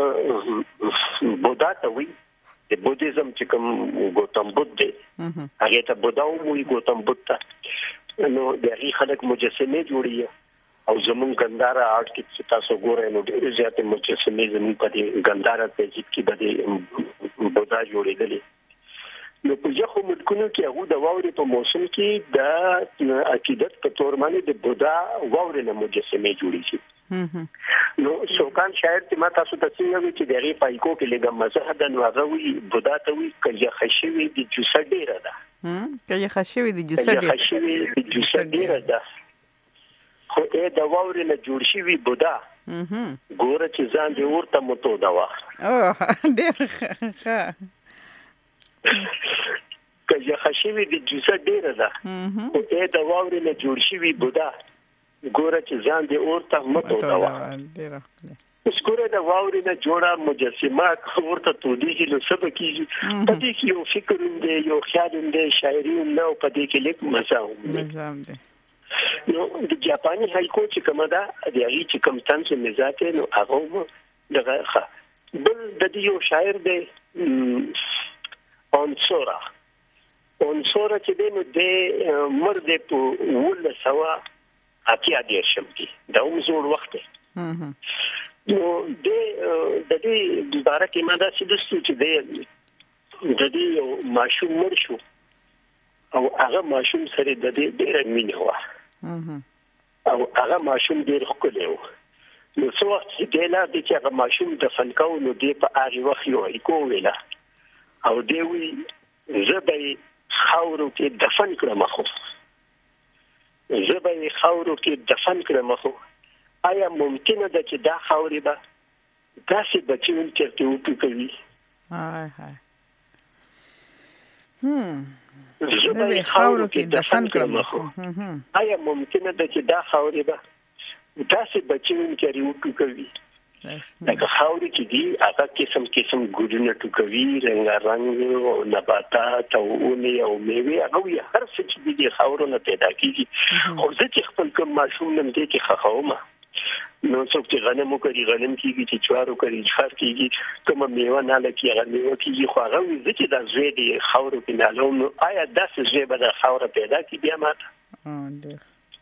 بودا ته وی د بودیزم چې کوم ګوتم بدھ دی هغه ته بودا او موي ګوتم بدھ ته نو د هغه خلک مجسمه جوړي او زمون ګندارا آرټ کې تاسو ګورئ نو ډېر زیات مجسمه زمون په دې ګندارا ته چې بده بودا جوړېدلې نو په یو ملکونو کې هغه د واورې په موسم کې د عقیدت په تور باندې د بودا واورې نه مجسمه جوړي شي نو سوکان شاعر چې ما تاسو ته څنګه وی چې دغه پایکو کې لګم مزه د نوغوي بودا ته وی کله خشوي د جوسه ډیره ده کله خشوي د جوسه ډیره ده خو د واورې نه جوړ شي وی بودا ګوره چې ځان دې ورته متو دا وا او ډیر ښه کله خشوي د جوسه ډیره ده خو د واورې نه جوړ شي وی بودا ګوره چې ځان دې اورته متو دا وا اوس ګوره د واورې نه جوړه مجسمه ورته تودېږي نو څه به کېږي په دې کې یو فکر هم دی یو خیال هم دی شاعري هم نه او په دې کې لیک مزه هم دی نو د جاپاني هایکو چې کومه ده د هغې چې کوم طنز مزاج دی نو هغه هم دغه بل د دې یو شاعر دی اونسورا چې دی نو د مړ دی په 1980 کې دا هم زوړ وخت دی نو د دې باره کې ما دا څه چې د دې یو ماشوم مړ شو او هغه ماشوم سره د دې ډېر مینه و او هغه ماشوم ډېر ښکلی و نو څو وخت چې دی لا د چې هغه ماشوم دفن کوو نو دی په هغې وخت یو هایکو ویله او دی وی زه به یې خاورو کې دفن کړم خو آیا ممکنه ده چې دا خاورې به داسې بچي هم چېرته وټوکوي زه به یې خاورو کې دفن کړم خو آیا ممکنه ده چې دا خاورې به داسې بچي هم چېرې وټوکوي لکه خاورې چې دي هغه قسم ګلونه ټوکوي رنګارنګ او نباتات او ونې او میوې هغه وي هر څه چې دي د خاورو نه پیدا کېږي خو زه چې خپل کوم ماشوم نن دې کې خوښوم نو څوک چې غنم وکړي غنم کېږي چې جوار وکړي جوار کېږي کومه میوه ناله کېږي هغه میوه کېږي خو هغه وي زه چې دا زوی د خاورو کې نالوم نو آیا داسې زوی به د خاوره پیدا کړي بیا ماته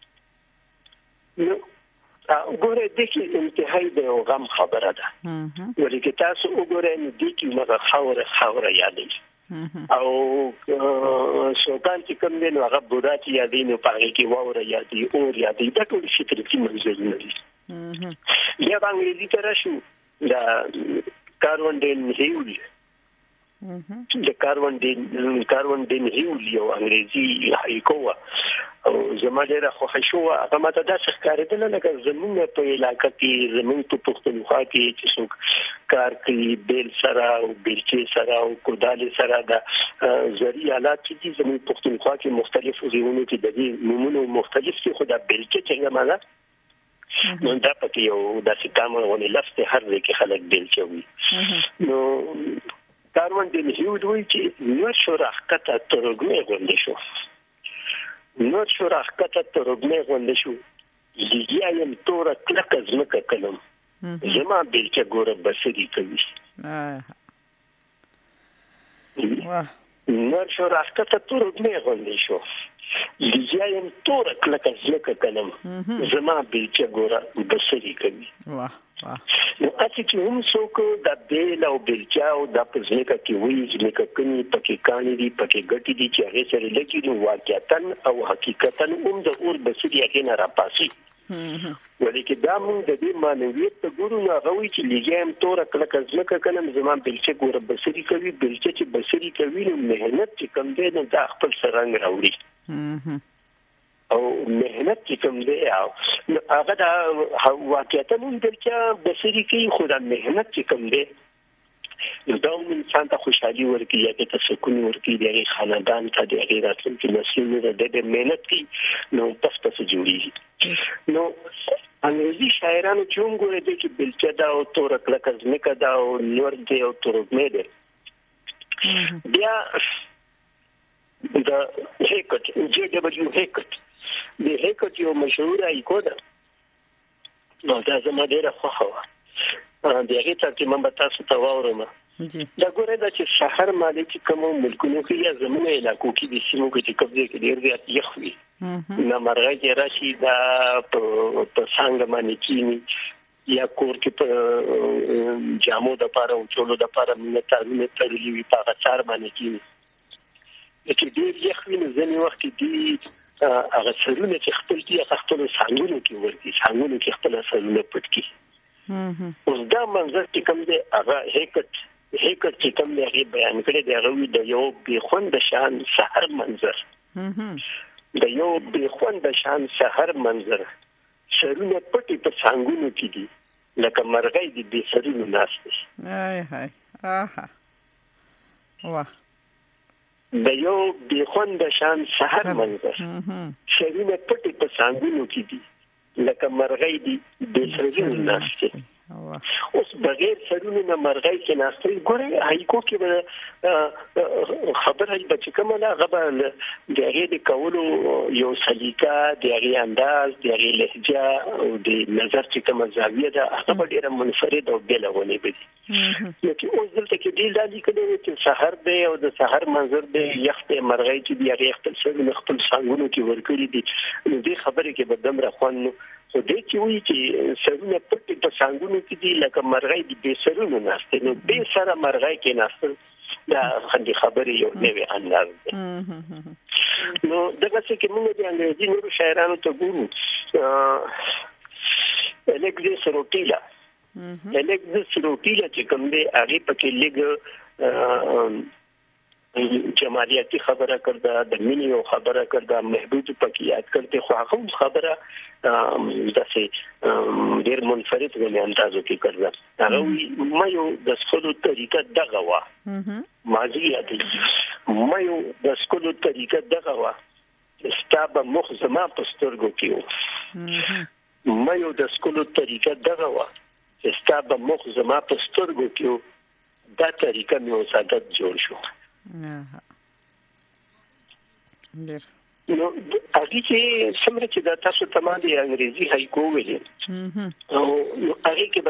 نو وګورئ دې کې انتهایی د یو غم خبره ده ولې چې تاسو وګورئ نو دې کې موږ خاوره یادوي او سوکان چې کوم دی نو هغه بوډا چې یادوي نو په هغې کې واوره یادوي اور یادوي دا ټول فطرتي منظرونه دي بیا به انګریزي ته راشو د کاروانډین هیول د کاروانډین هیول یو انګریزي هایکو او زما ډېره خوښه شوه هغه ماته داسې ښکارېدله لکه زموږ په علاقه کې زموږ په پښتونخوا کې چې څوک کار کوي بیل سره او بیلچې سره او کودالې سره د زرعي آلات چې دي زموږ پښتونخوا کې مختلفو ځایونو کې د دې نومونه مختلف دي خو دا بیلچې چې کومه ده نو دا پکې یو داسې کامه غونې لفظ دی هر ځای کې خلک بیلچه وي نو کاروانډین هیول وایي چې نور شو راښکته ترږمۍ غونډه شو لګیا یم توره کلکه ځمکه کلم زما بیلچه ګوره بصري کوي نور شو راښکته ترږمۍ غونډه شو لګیا یم توره کلکه ځمکه کلم زما بیلچه ګوره بصري کوي نو اسی چې هم څوک د بیل او بیلچه او د په ځمکه کې وي ځمکه کني پکې کانې دي پکې ګټې دي چې هغې سره لګي نو واقعتا او حقیقتا هم د اور بصري هغې نه راپاسي ولې چې دا موږ د دې معنویت ته ګورو نو هغه وایي چې لګیا یم توره کلکه ځمکه کلم زما بیلچه ګوره بصري کوي بیلچه چې بصري کوي نو محنت چې کوم دی نو دا خپل سرنګ راوړي او محنت چې کوم دی هغه دا واقعیتا موږ بیلچه بصري کوي خو دا محنت چې کوم دی نو دا هم انسان ته خوشحالي ورکوي هغې ته سکون ورکوي د هغې خاندان ته د هغې راتلونکي نسلونو ته د محنت کوي نو پس جوړېږي نو انګریزي شاعرانو چې هم ګورې دی چې بیلچه ده او توره کلکه ځمکه ده او نور دی او ترږمۍ دی بیا د هیکټ J.W. هیکټ د هیکټ یو مشهوره هایکو ده نو دا زما ډېره خوښه وه د هغې ترجمه به تاسو ته واورم دا ګورئ دا چې سهار مالې چې کومو ملکونو کې یا زموږ علاقو کې د سیمو کې چې کوم ځای کې ډېر زیات یخ وي نو مرغۍ چې راشي دا په څانګه باندې کښېني یا کور کې په جامو دپاره اچولو دپاره مونږ تارونه تړلي وي په هغه څار باندې کښېني چې ډېر یخ وي نو ځینې وخت کې دي هغه سرونه چې خپل دي هغه خپلو څانګونو کې ورکړي څانګونو کې خپله سرونه پټ کړي اوس دا منظر چې کوم دی هغه هیکټ چې کوم دی هغې بیان کړی دی هغه وي د یو بېخونده شان سحر منظر د یو بېخونده شان سحر منظر سرونه پټې په څانګونو کې دي لکه مرغۍ د بې سرونو ناست دی واه د یو بېخونده شان سحر منظر سرونه پټې په څانګونو کې دي لکه مرغۍ دي بې سرونو ناست دی اوس بغیر سرونه نه مرغۍ کې ناستل ګوره هایکو کې خبره بچ کومه نه غبر د هغه د کولو یو سلیقه د هغه انداز د هغه لهجه او د نظر چې کومه زاویه ده هغه ډیره منفرد او بلونه بدي نو چې اوس دلته کې دی لالي کړي چې سحر دی او د سحر منظر دی یخت مرغۍ چې دی هغه خپل سرونه خپل څنګهونو کې ورکړي دي نو دې خبره کې بدم راخوان خو دې چې وی چې سرونه پټ په څنګهونو کې دي لکه مرغۍ د بې سرونو ناشته نو به سره مرغۍ کې ناشته دا خندي خبرې یو نوې انداز ده نو دغه څه کې موږ د انګریزي نورو شاعرانو ته ګورو الګزیس روټیلا چې کوم دی هغه پکې لګ جمالیاتی خبره کرده د مینیو خبره کرده محدود پکې یاد کړته خو هغه خبره داسې ډیر منفرد غوښنه اندازو کې کرده هغه ما یو د سکولو طریقه دغه وا ماضی یادې ما یو د سکولو طریقه دغه وا ستاب مخ زما پسترګو کېو ما یو د سکولو طریقه دغه وا ستاب مخ زما پسترګو کېو دا طریقه مې وسادت جوړ شو نو هغه چې څومره چې د تاسو تمام د انګریزي هایکو ویلې او هغه کې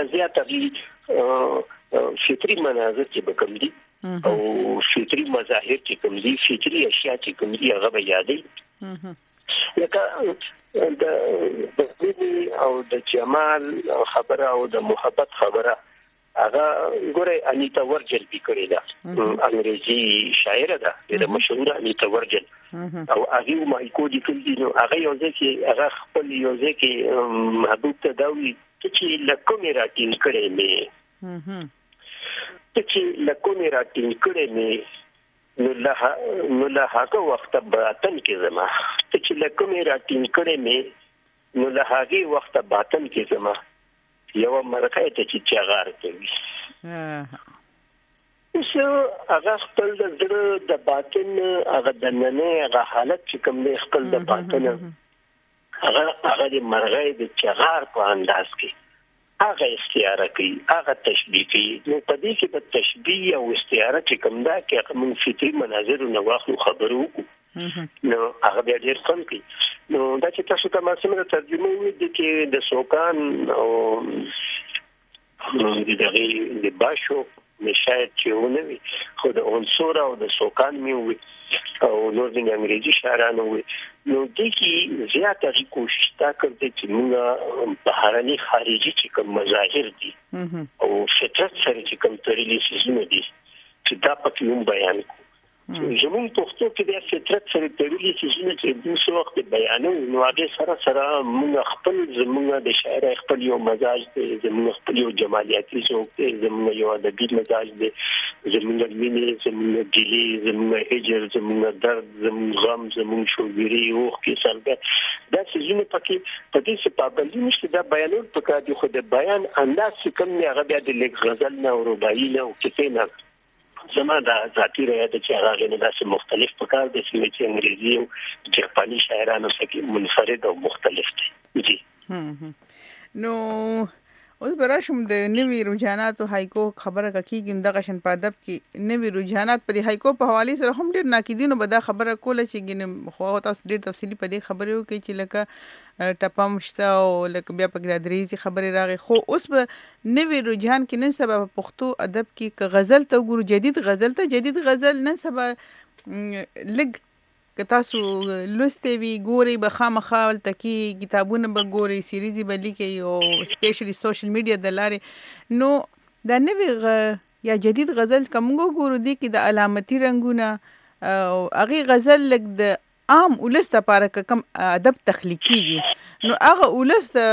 بزیات فطري مناظر چې بکم دي او فطري مظاهر چې کوم دي فطري اشیاء چې کوم دي هغه به یادې لکه د او د جمال خبره او د محبت خبره هغه ګوره انیتا ورجل به کړی دا انګریزي شاعر ده د مشهور انیتا ورجل او هغه مایکو دي کلی نو هغه یو ځکه هغه خپل یو ځکه محبوب ته داوي چې لکه راټین کړي مې چې لکه راټین کړي مې نو له هغه وخت باطن کې زما چې لکه راټین کړي مې نو له هغه وخت باطن کې زما یو مرکه ته چې چاغار کوي اوس هغه خپل د باطن هغه د نننه هغه حالت چې کوم دی خپل د باطن هغه د مرغۍ د چاغار په انداز کې هغه استعاره کوي هغه تشبیه کوي نو په دې کې په تشبیه او استعاره چې کوم دا کې موږ فطري مناظر نو واخلو خبرو نو هغه بیا ډېر څه کوي نو دا چې تاسو ته ما سمره ترجمه وکړي چې د سوکان او د باشو شاید چې ونوي خو د عنصر او د سوکان مې او نور د انګریزي شاعرانو نو د کې زیاته کوشش تا کړې چې موږ بهرني خارجي چې کوم مظاهر دي او فطرت سره چې کوم تړلي سيزونه دي چې دا پکې هم بیان کو زمون پښتو کې د فطرت سره تړلي سيزونه چې د څو وخت بیانو نو هغه سره موږ خپل زموږ د شاعر خپل یو مزاج دی زموږ خپل یو جمالیاتي ذوق دی زموږ یو ادبي مزاج دی زموږ مینې زموږ ګیلې زموږ هجر زموږ درد زموږ غم زموږ شوګيري او کې سره دا سيزونه پکې په دې څه پابندي نشته دا بیانول پکې د خو د بیان انداز چې کوم نه هغه بیا د لیک غزل نه او رباعي نه او کیسې نه زما دا ذاتی رایت چې هغه نه داسې مختلف پکار دي چې انګریزي او جاپاني شاعرانو سره منفرد او مختلف دي جی نو اوس براشم د نوي رجحانات او هایکو خبره کیږي د غشن په ادب کې نوي رجحانات په هایکو په حواله سره هم ډیر ناقدینو به دا خبره کوله چې ګنه خو تاسو ډیر تفصیلی په دې خبرو کې چې لکه ټپم شته او لکه بیا په دریزي خبره راغی خو اوس به نوي رجحان کې نن سبا په پښتو ادب کې غزل ته ګورو جدید غزل نن سبا لګ که تاسو لوستي وی ګوري به خامخا ولتکی کتابونه به ګوري سیریزي به لیکي او سپیشلی سوشل میډیا د لارې نو دا نوی یا جدید غزل کومو ګورو دي کې د علامتي رنگونه او هغه غزل لګ د عام ولست لپاره کم ادب تخلیقيږي نو هغه ولست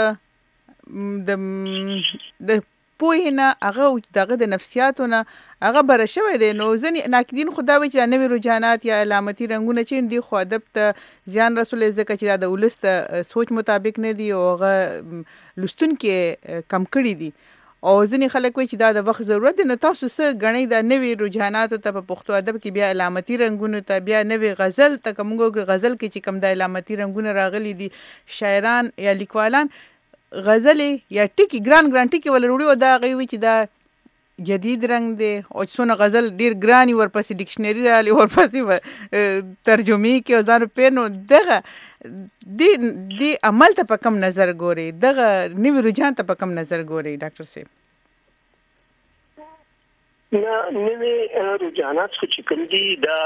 د پوهنه هغه دغه د نفسیاتونه هغه بر شوی دی نو ځنی ناقدین خدای چې نوې رجحانات یا علامتي رنگونه چې دی خو ادب ته ځان رسول ځکه چې د ولست سوچ مطابق نه دی او هغه لستون کې کم کړی دی او ځنی خلک وایي چې دا د وخت ضرورت دی نو تاسو څه غنئ د نوې رجحانات ته په پښتو ادب کې بیا علامتي رنگونه ته بیا نوې غزل ته کومو غزل کې چې کوم د علامتي رنگونه راغلي دي شاعران یا لیکوالان غزلې یا ټکی ګران ټکی ول وروړي او دا غوي چې دا جدید رنگ دی او څونه غزل ډیر ګرانی ورپسې ډکشنری رالی ورپسې ترجمه کې او ځان پېنو دغه دی عمل ته په کم نظر ګوري دغه نیو رجحان ته په کم نظر ګوري ډاکټر صاحب نه رجحانات چې کوم دي دا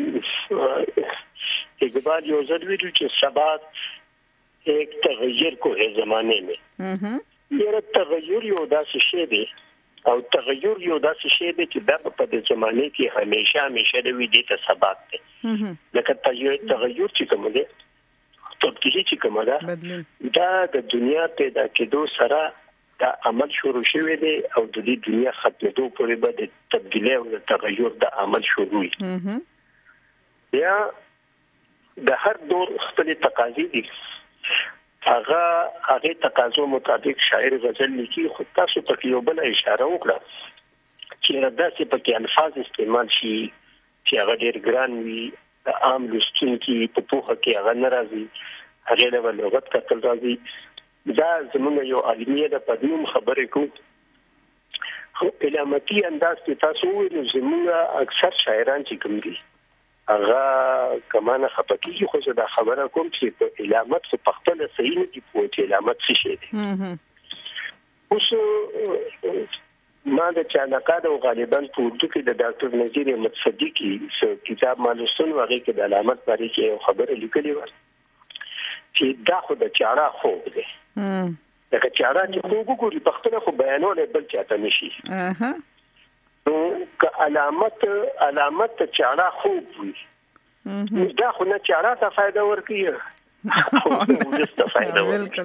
اقبال یو ځل ویلو چې ثبات ایک تغیر کو ہے زمانے میں یہ تغیر یو داسې شی دی او تغیر یو داسې شی دی چې دا په دې زمانه کې همیشه د وی دي ته ثبات دی لکه تغیر چې کوم دی تبدیلی چې کوم ده دا د دنیا پیدا کېدو سره دا عمل شروع شوی دی او د دې دنیا ختمېدو پورې به د تبدیلی او د تغیر د عمل شروع وي یا د هر دور خپل تقاضي دي هغه تقاضو مطابق شاعر غزل لیکي خو تاسو په یو بل اشاره وکړه چې داسې پکې الفاظ استعمال شي چې هغه ډېر ګران وي د عام لوستونکي په پوهه کې هغه ناراضي هغه له لغت کتل راځي دا زموږ یو عالمي د پدوم خبرې کو خو علامتي انداز کې تاسو وینئ زموږ اکثر شاعران چې کوم دي هغه کمانه خپکی خو زه دا خبره کوم چې په علامت خو پختل صحیح نه دی په علامت څه شي دي اوس ما د چانقاد او غالبا په اردو کې د ډاکټر نذیر احمد صدیقی کتاب مالوسن هغه کې د علامت باندې کې خبره لیکلې و چې دا خو د چاړه خوب دی دا چاړه چې خوب وګوري پختل خو بیانونه بل چاته نشي نو که علامت چاړه خوب وي دا خو نه چاړه ته فائدہ ورکوي خو ولسته فائدہ ورکوي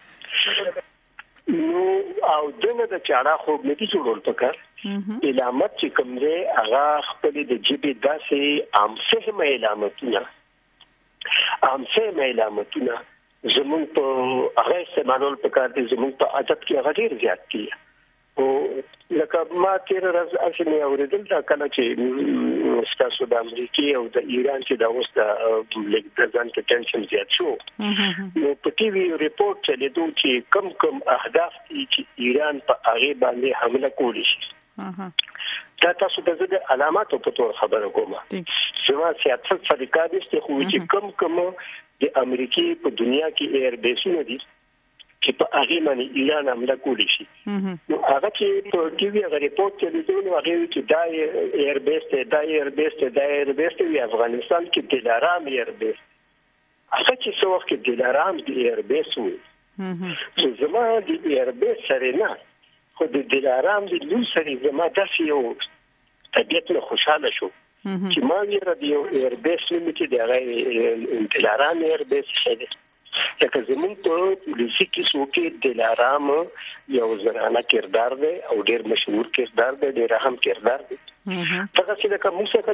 نو او دنه د چاړه خوب نه دي جوړول پکار علامت چې کوم دی هغه خپل د جبې داسې عام فهم علامتونه زمون په هغه استعمالول پکار دي زمون په عادت کې هغه ډیر زیات دي او لکه ما تیر ورځ اصلي اوریدل دا کله چې تاسو د امریکا او د ایران چې دا اوس د ځان کې ټنشن زیات شو نو په ټي وي ریپورت چلیدو چې کم اهداف دي چې ایران په هغه باندې حمله کولی شي دا تاسو د علاماتو په تور خبره کومه سما سیاست فریقا دي چې خو چې کم د امریکا په دنیا کې ایر بیسونه دي چې په هغه باندې ایران حمله کولی شي نو هغه چې په ټي وي ریپورت چلیدو نو هغه چې دا ایر بیس دی افغانستان کې دلارام ایر بیس هغه چې څو وخت کې دلارام د ایر بیس وي چې زما د ایر بیس سره نه خو د دلارام د لوی سره زما داسې یو طبیعت له خوشاله شو چې ما ویره د یو ایر بیس لمته د دلارام ایر بیس شه لکه زمون په پولیسي کې څوکې دلارام یو زنانه کردار دی او ډیر مشهور کردار دی ډیر اهم کردار دی هغه چې لکه موږ څنګه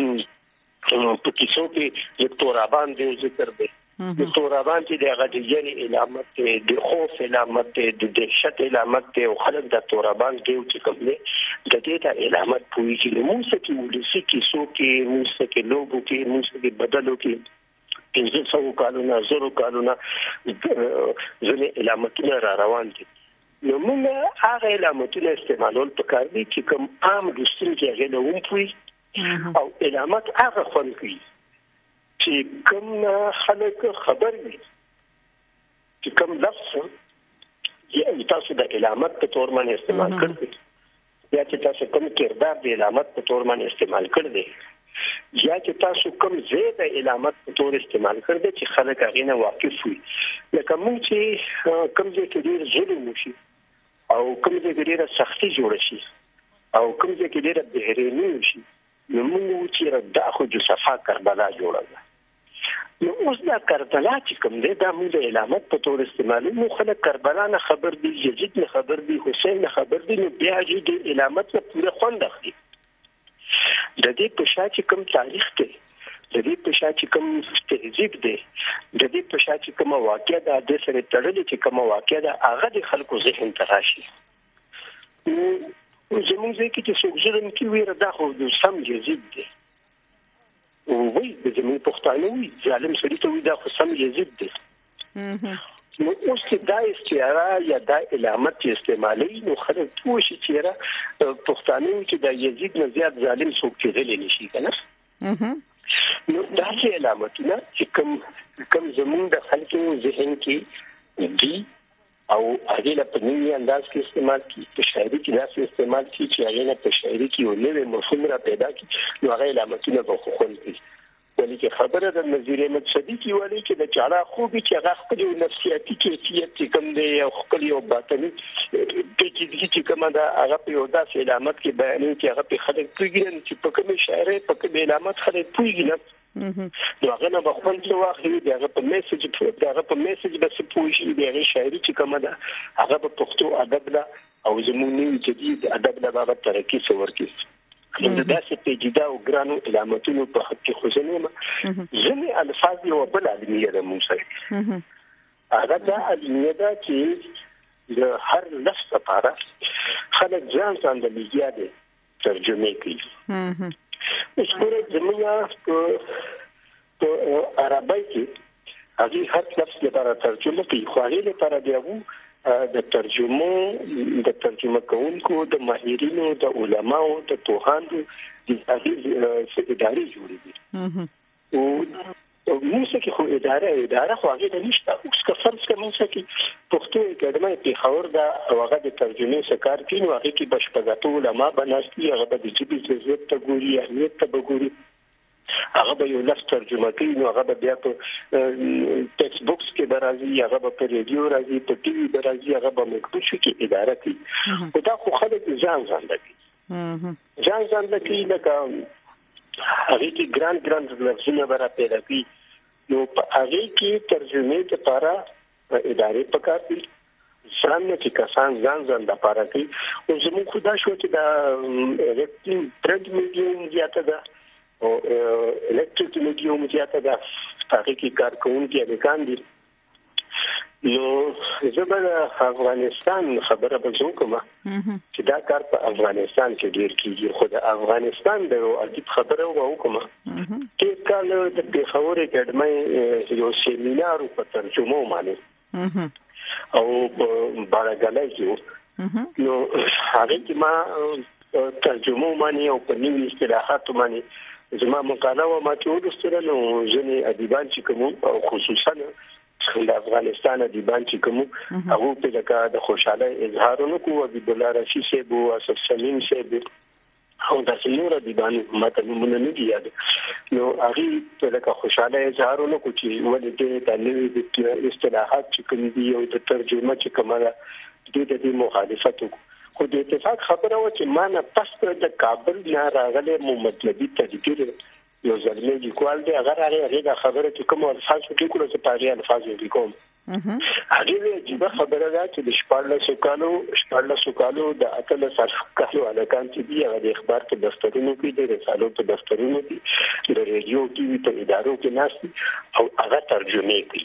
په کیسو کې د تورابان دی ذکر دی د تورابان چې د غدیجن علامت د خوف علامت د دهشت علامت او خلک د تورابان دی چې کوم دی د دې ته علامت پوي چې موږ څنګه پولیسي کیسو کې موږ څنګه لوګو کې موږ څنګه بدلو کې 500 کالونه 0 کالونه ځنې علامتونه را روان دي نو موږ هغه علامتونه استعمالول پکار دي چې کوم عام لوستونکي هغه له ومپوي او علامت هغه خون کوي چې کوم خلک خبر وي چې کوم لفظ یې تاسو د علامت په تور باندې استعمال کړئ یا چې تاسو کوم کردار د علامت په تور باندې استعمال کړئ یا چې تاسو کوم زید علامت په تور استعمال کړئ چې خلک هغه نه واقف وي لکه موږ چې کوم ځای کې ډیر ظلم وشي او کوم ځای کې ډیره سختي جوړ شي او کوم ځای کې ډیره بهرینی وشي نو موږ چې دا خو د صفا کربلا جوړه نو اوس دا کربلا چې کوم دی دا موږ د علامت په تور استعمال نو خلک کربلا نه خبر دي یزید نه خبر دي حسین نه خبر دي نو بیا چې د علامت په پوره خوند اخلي د دې په شاته کوم تاریخ دی د دې په شاته کوم تهذیب دی د دې په شاته کوم واقعیا د سره تړلې چې کوم واقعیا د هغه د خلکو ذهن ته راشي زموږ ځکه چې څوک ظلم کوي دا خو د سم یزید دی او وی د زموږ پښتانه وی ظالم سړي ته وی دا خو سم یزید دی نو اوس دا استعاره یا دا علامت استعمالي نو خلک پوه شي چې را پښتانه چې د یزید نه زیات ظالم څوک کېدلی نشي کنه نو دا چې علامتونه چې کوم زموږ د خلکو ذهن کې دي او هغه له پنځه انداز کې استعمال کی په شاعري کې داسې استعمال کی چې هغه نه په شاعري کې یو نوې مفهوم را پیدا کی نو هغه علامتونه به خو کوي ولې چې خبره د نظیر احمد صدیقی ولې چې د چاړه خوبي چې هغه خپل نفسیاتي کیفیت چې کوم دی او خپل یو باطني چې کومه دا هغه په یو داسې علامت کې بیانوي چې هغه په خلک پیګنن چې په کومه شاعري په کومه علامت خلک پیګنن نو هغه نه بخون څه واخلي دغه په میسج به څه پوښي دغه شاعري چې کومه دا هغه په پښتو ادب لا او زموږ جديد ادب لا هغه ترقی څور کې نو داسې پیجیدا او ګرانو علامتونو په حق کې خوشنه ځنې الفاظ یو بل علمي ده موسی هغه دا علمي ده چې د هر لفظ لپاره خلک ځان د لیاده ترجمه کوي اوس ګورئ زموږ په عربی کې هغه هر لفظ لپاره ترجمه کوي خو هغه لپاره دیو د ترجمه کوونکو د ماهرینو د علماو د توهاندو د ادارې جوړې دي او موږ کې خو اداره خو هغه نشته اوس که فرض کوم چې پښتو اکاډمي په خبر دا هغه د ترجمه سکار کینو هغه کې بشپړاتو علما بناستي هغه د جبې ضرورت ته ګوري اهمیت ته ګوري هغه به یو لفظ ترجمه کوي نو هغه بیا په ټیکسټ بوکس کې برازي هغه په ریډیو راځي په ټي وي برازي هغه په مکتوب کې اداره کوي او دا خو خلک ځان لکه لکه هغه کې ګران لفظونه برا پیدا کوي نو په هغه کې ترجمه لپاره ادارې پکار دي ځان چې کسان ځان لپاره کوي او زموږ خدا شو چې دا پرنټ میډیوم زیاته ده او الکتریک میډیوم زیاته ده هغه کې کارکونکي امکان دي نو زبر افغانستان خبره به وکړم چې دا کار په افغانستان کې ډیر کیږي خو د افغانستان د عجیب خبره وکړم چې کله د پیښور اکاډمي یو سیمینار په ترجمه باندې او بارګلای کې نو هغه کې ما ترجمه باندې او په نیو اصطلاحات باندې زما مقاله و ما ته ولستره نو ځنې ادیبان چې کوم او خصوصا د افغانستان ادیبان چې کوم هغه په لکه د خوشاله اظهارونه کوو د دلار رشي صاحب او اسف سلیم صاحب او د سنور ادیبان ماته نمونه نه دي یاد نو هغه په لکه خوشاله اظهارونه کوي چې ولې د نوې اصطلاحات چې کوم دي او د ترجمه چې کومه د مخالفت خو د اتفاق خبره و چې ما نه پس د کابل نه راغله مطلبي تذکر یو ځلې لیکوال دی هغه د خبره چې کوم الفاظ کې کول څه پاره الفاظ لیکوم هغه د خبره ده چې د شپږ کالو د اتل صرف کالو الکان چې دی هغه د اخبار په دفترونو کې د رسالو په دفترونو کې د ریډیو کې په ادارو کې ناس او هغه ترجمه کوي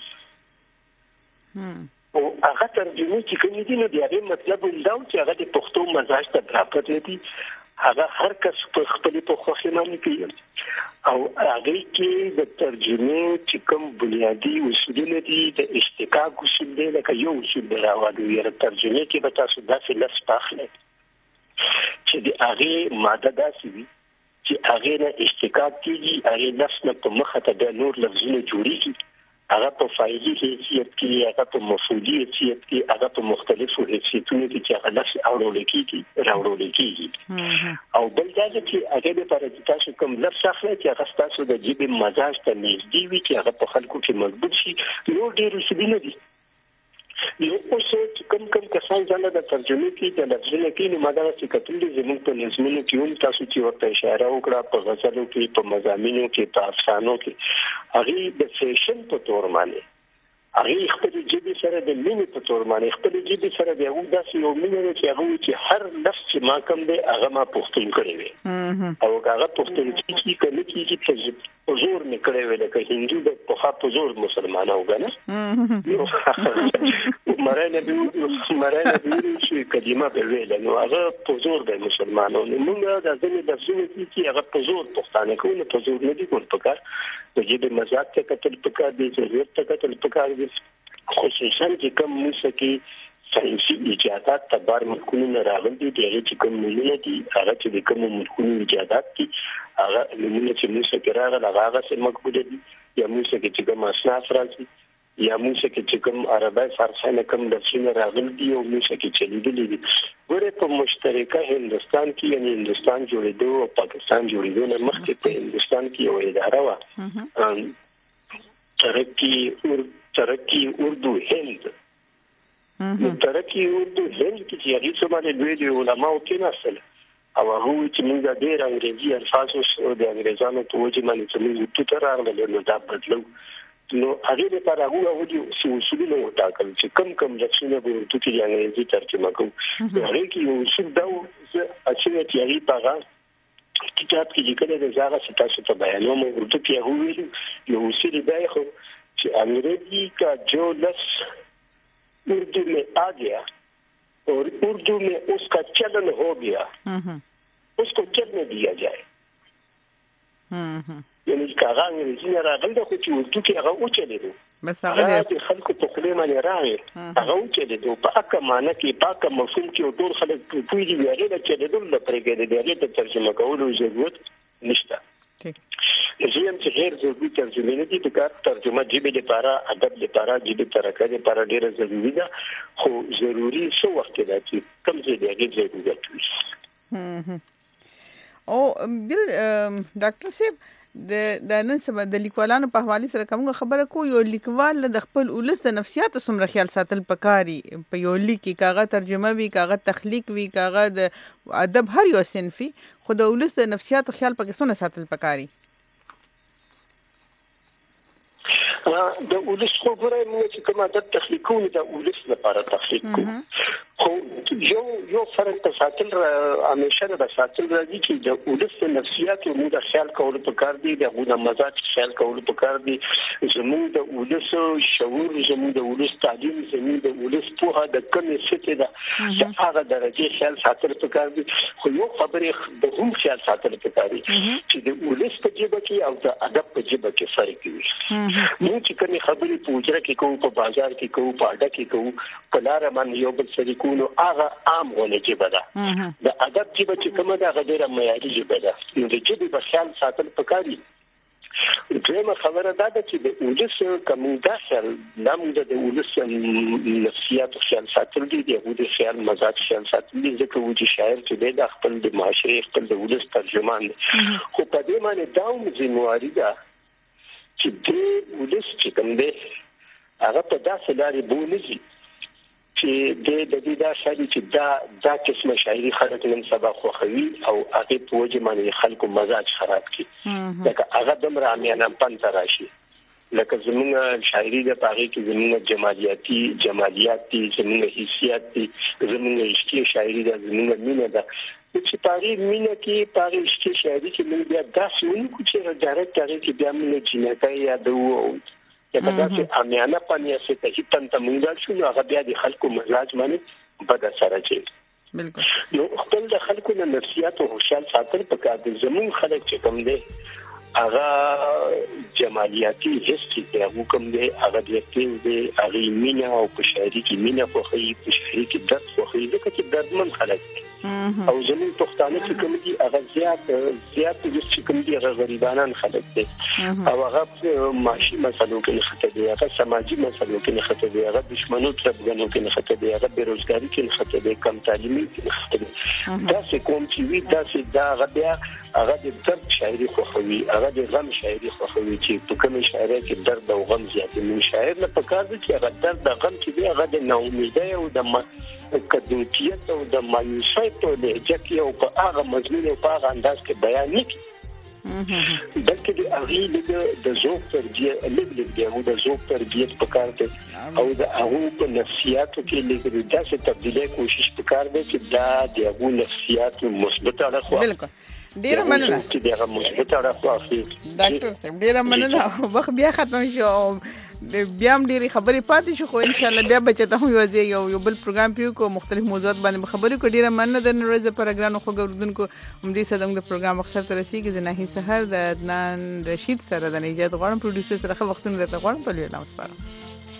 او هغه ترجمه چې کوم دي نو د هغه مطلب دا چې هغه د پښتو مزاج ته برابر دي هغه هر کس په خپل په خوښه باندې کوي او هغه کې د ترجمه چې کوم بنیادی اصول دي د اشتقاق اصول دي لکه یو اصول راوړي یا ترجمه کې به تاسو داسې لفظ پاخله چې د هغه ماده داسې وي چې هغه نه اشتقاق کیږي هغه لفظ نه په مخه ته د نور لفظونه جوړیږي هغه په فایلي حیثیت کې هغه په مفعولي حیثیت کې هغه په مختلفو حیثیتونو کې چې هغه لفظ راوړل کیږي او بل دا چې هغه لپاره چې تاسو کوم لفظ اخلئ چې هغه تاسو د جيب مزاج ته نږدې وي چې هغه په خلکو کې مضبوط شي نو ډېر څه دي یو اوس کوم کسان ځان د ترجمه کې د لفظونو کې نو ماده چې کتل دي زموږ په نظمونو کې هم تاسو چې ورته اشاره وکړه په غزلو کې په مضامینو کې په افسانو کې هغه د فیشن په تور باندې هغه خپل جيب سره د مینې په تور باندې خپل جيب سره د یو داسې یو مینه چې هر لفظ چې ما کوم دی هغه ما پښتون کړی وي او هغه پښتون چې کله چې حضور نکړی وي لکه هندو د په حضور مسلمانانو غنه مرانه به چې کلمه به ویل نو هغه حضور د مسلمانانو موږ د ځینې د څه چې هغه حضور پښتانه کوي حضور نه دي کول پکار د دې مزاج ته کتل پکار دي ضرورت ته کتل پکار دي خصوصا چې کوم موسیقي ساينسي ایجادات تبار ملکونو راغلي دي چې کوم ملونه دي هغه چې کوم ملکونو ایجادات دي هغه ملونه چې موسیقي راغله هغه سره مقبول دي یا موسیقي چې کوم اصناف راځي یا موسیقي چې کوم عربی فارسی کوم د څین راغلي دي او موسیقي چې لیدلې دي ګوره په مشترکه هندستان کې یعنی هندستان جوړېدو او پاکستان جوړېدو نه مخکې په هندستان کې یو اداره و ترقی اردو هند ترقی اردو هند کې هغه څه باندې دوی علماء کې نسل او هغه چې موږ د ډېر انګریزي الفاظ او د انګریزانو په وجه باندې چې موږ ټول راغلل نو دا بدلو نو هغه لپاره هغه د اصولونو وټاکل چې کم لفظونه به ورته کې انګریزي ترجمه کوو هغه کې یو اصول دا چې هغه په کتاب کې لیکل دي ځکه چې تاسو ته بیانوم ورته کې هغه یو اصول دی خو چې انګریزي کا جو لفظ اردو में आ गया और उर्दू में उसका चलन हो गया उसको चलने दिया जाए यानी कागा अंग्रेजी ने रागल دا خو چې اردو کې هغه اوچلې دي بس هغه د خلکو په خله باندې راغی هغه اوچلې دي په اکه معنی کې پاکه مفهوم کې ټول خلک په دې ویلې چې د دل پرګې د دې ته ترجمه کولو ضرورت نشته زم چې غیر ضروري ترجمه نه دي د ترجمه جيبه لپاره ادب لپاره جيبه ترکه لپاره ډیره ضروری ده خو ضروری څه وخت ده چې کوم ځای دی ضرورت وي او بل ډاکټر صاحب د نن سبا د لیکوالانو په حواله سره کوم خبره کو یو لیکوال د خپل ولس د نفسیات سمره خیال ساتل پکاري په یو لیکي کاغه ترجمه وی کاغه تخلیق وی کاغه د ادب هر یو صنفي خو د ولس د نفسیات خیال پکې سونه ساتل پکاري د ولس خو ګورای موږ چې کومه د تخلیقونو د ولس لپاره تخلیق کوو خو یو فرق په ساتل همیشه د ساتل راځي چې د ولس د نفسیات او د خیال کولو په کار دی د مزاج خیال کولو په کار دی زموږ د ولس شعور زموږ د ولس تعلیم زموږ د ولس په هغه کمې ستې ده هغه درجه خیال ساتل په کار دی خو یو خبره د هم خیال ساتل په کار دی چې د ولس په جيبه کې او د ادب په جيبه کې فرق وي موږ چې کومې خبرې په وجره کې کوو په بازار کې کوو په اډه کې کوو په لار باندې یو بل سره کوو هغه عام ونه جيبه ده د ادب جيبه چې کومه ده هغه ډیره معیاري جيبه ده نو د جيبه په خیال ساتل پکاري دغه خبره ده چې د ولس کومه خیال نامو د ولس نفسیات خیال ساتل دي د خیال مزاج خیال ساتل دي ځکه چې شاعر چې د خپل د معاشري خپل د ولس ترجمان خو په دې معنی داوم ذمہواری ده چې د ولس چې کوم دی هغه په داسې لارې بولي چې د دې دا شایي چې دا قسمه شاعري خلک نن سبا خوخوي او هغه په وجه باندې خلکو مزاج خراب کړي لکه هغه دمر امیانه پنځ راشي لکه زموږ شاعري د پاره کې زموږ جمالیات دي زموږ حیثیت دي زموږ عشقي شاعري د زموږ مینه ده چې پاره مینه کې پاره عشقي شاعري کې موږ بیا داسې ونکو چې ډایرکټ هغه کې بیا موږ جنکای یادو چې تاسو امیانه پنځه ته هیڅ ته موږ شو هغه بیا د خلکو مزاج باندې بد اثر اچي بالکل نو خپل د خلکو د نفسیات او خوشحال ساتل پکار دي زموږ خلک چې کوم دي هغه جمالیاتي حس کې هغه کوم دي هغه د تیز دي هغه مینه او په شاعري کې مینه خو هي په شاعري کې درد خو هي لکه چې دردمن خلک او زموږ پښتانه چې کوم دي هغه زیات چې کوم دي هغه غریبانان خلک دي او هغه معاشي مسلو کې خطر دي هغه سماجي مسلو کې خطر دي هغه دښمنو تربګنو کې خطر دي هغه بیروزګاری کې خطر دي کم تعلیمي کې خطر دي دا څه کوم چې وي دا څه دا هغه د درد شاعري خوخوي هغه د غم شاعري خوخوي چې په کومه شاعري کې درد او غم زیات دي شاعر نه پکار دي چې هغه درد او غم چې هغه د ناامیدۍ او د کدوتیت او د مایوسۍ په لهجه کې او په هغه مضمون او په هغه انداز کې بیان نه کړي بلکې د هغه د ذوق تربیه او د ذوق تربیه په کار دي او د هغه په نفسیاتو کې لګي داسې تبدیلي کوشش وکړ چې دا د هغه نفسیات مثبت اړخ بالکل ډیره مننه چې دغه مثبت اړخ واخلي ډاکټر صاحب ډیره مننه وخت بیا ختم شو بیا هم ډیره خبرې پاتې شو خو ان شاء الله بیا بچته هم یو بل پروګرام پیو کو مختلف موضوعات باندې خبرې کو ډیره مننه د نورز پروګرام خو ګوردونکو هم دې صدم د پروګرام اکثر تر رسیدي زناهي سحر د عدنان رشید سره د نجات غوړم پروډوسر سره وختونه راته غوړم په لیدل نو سپارم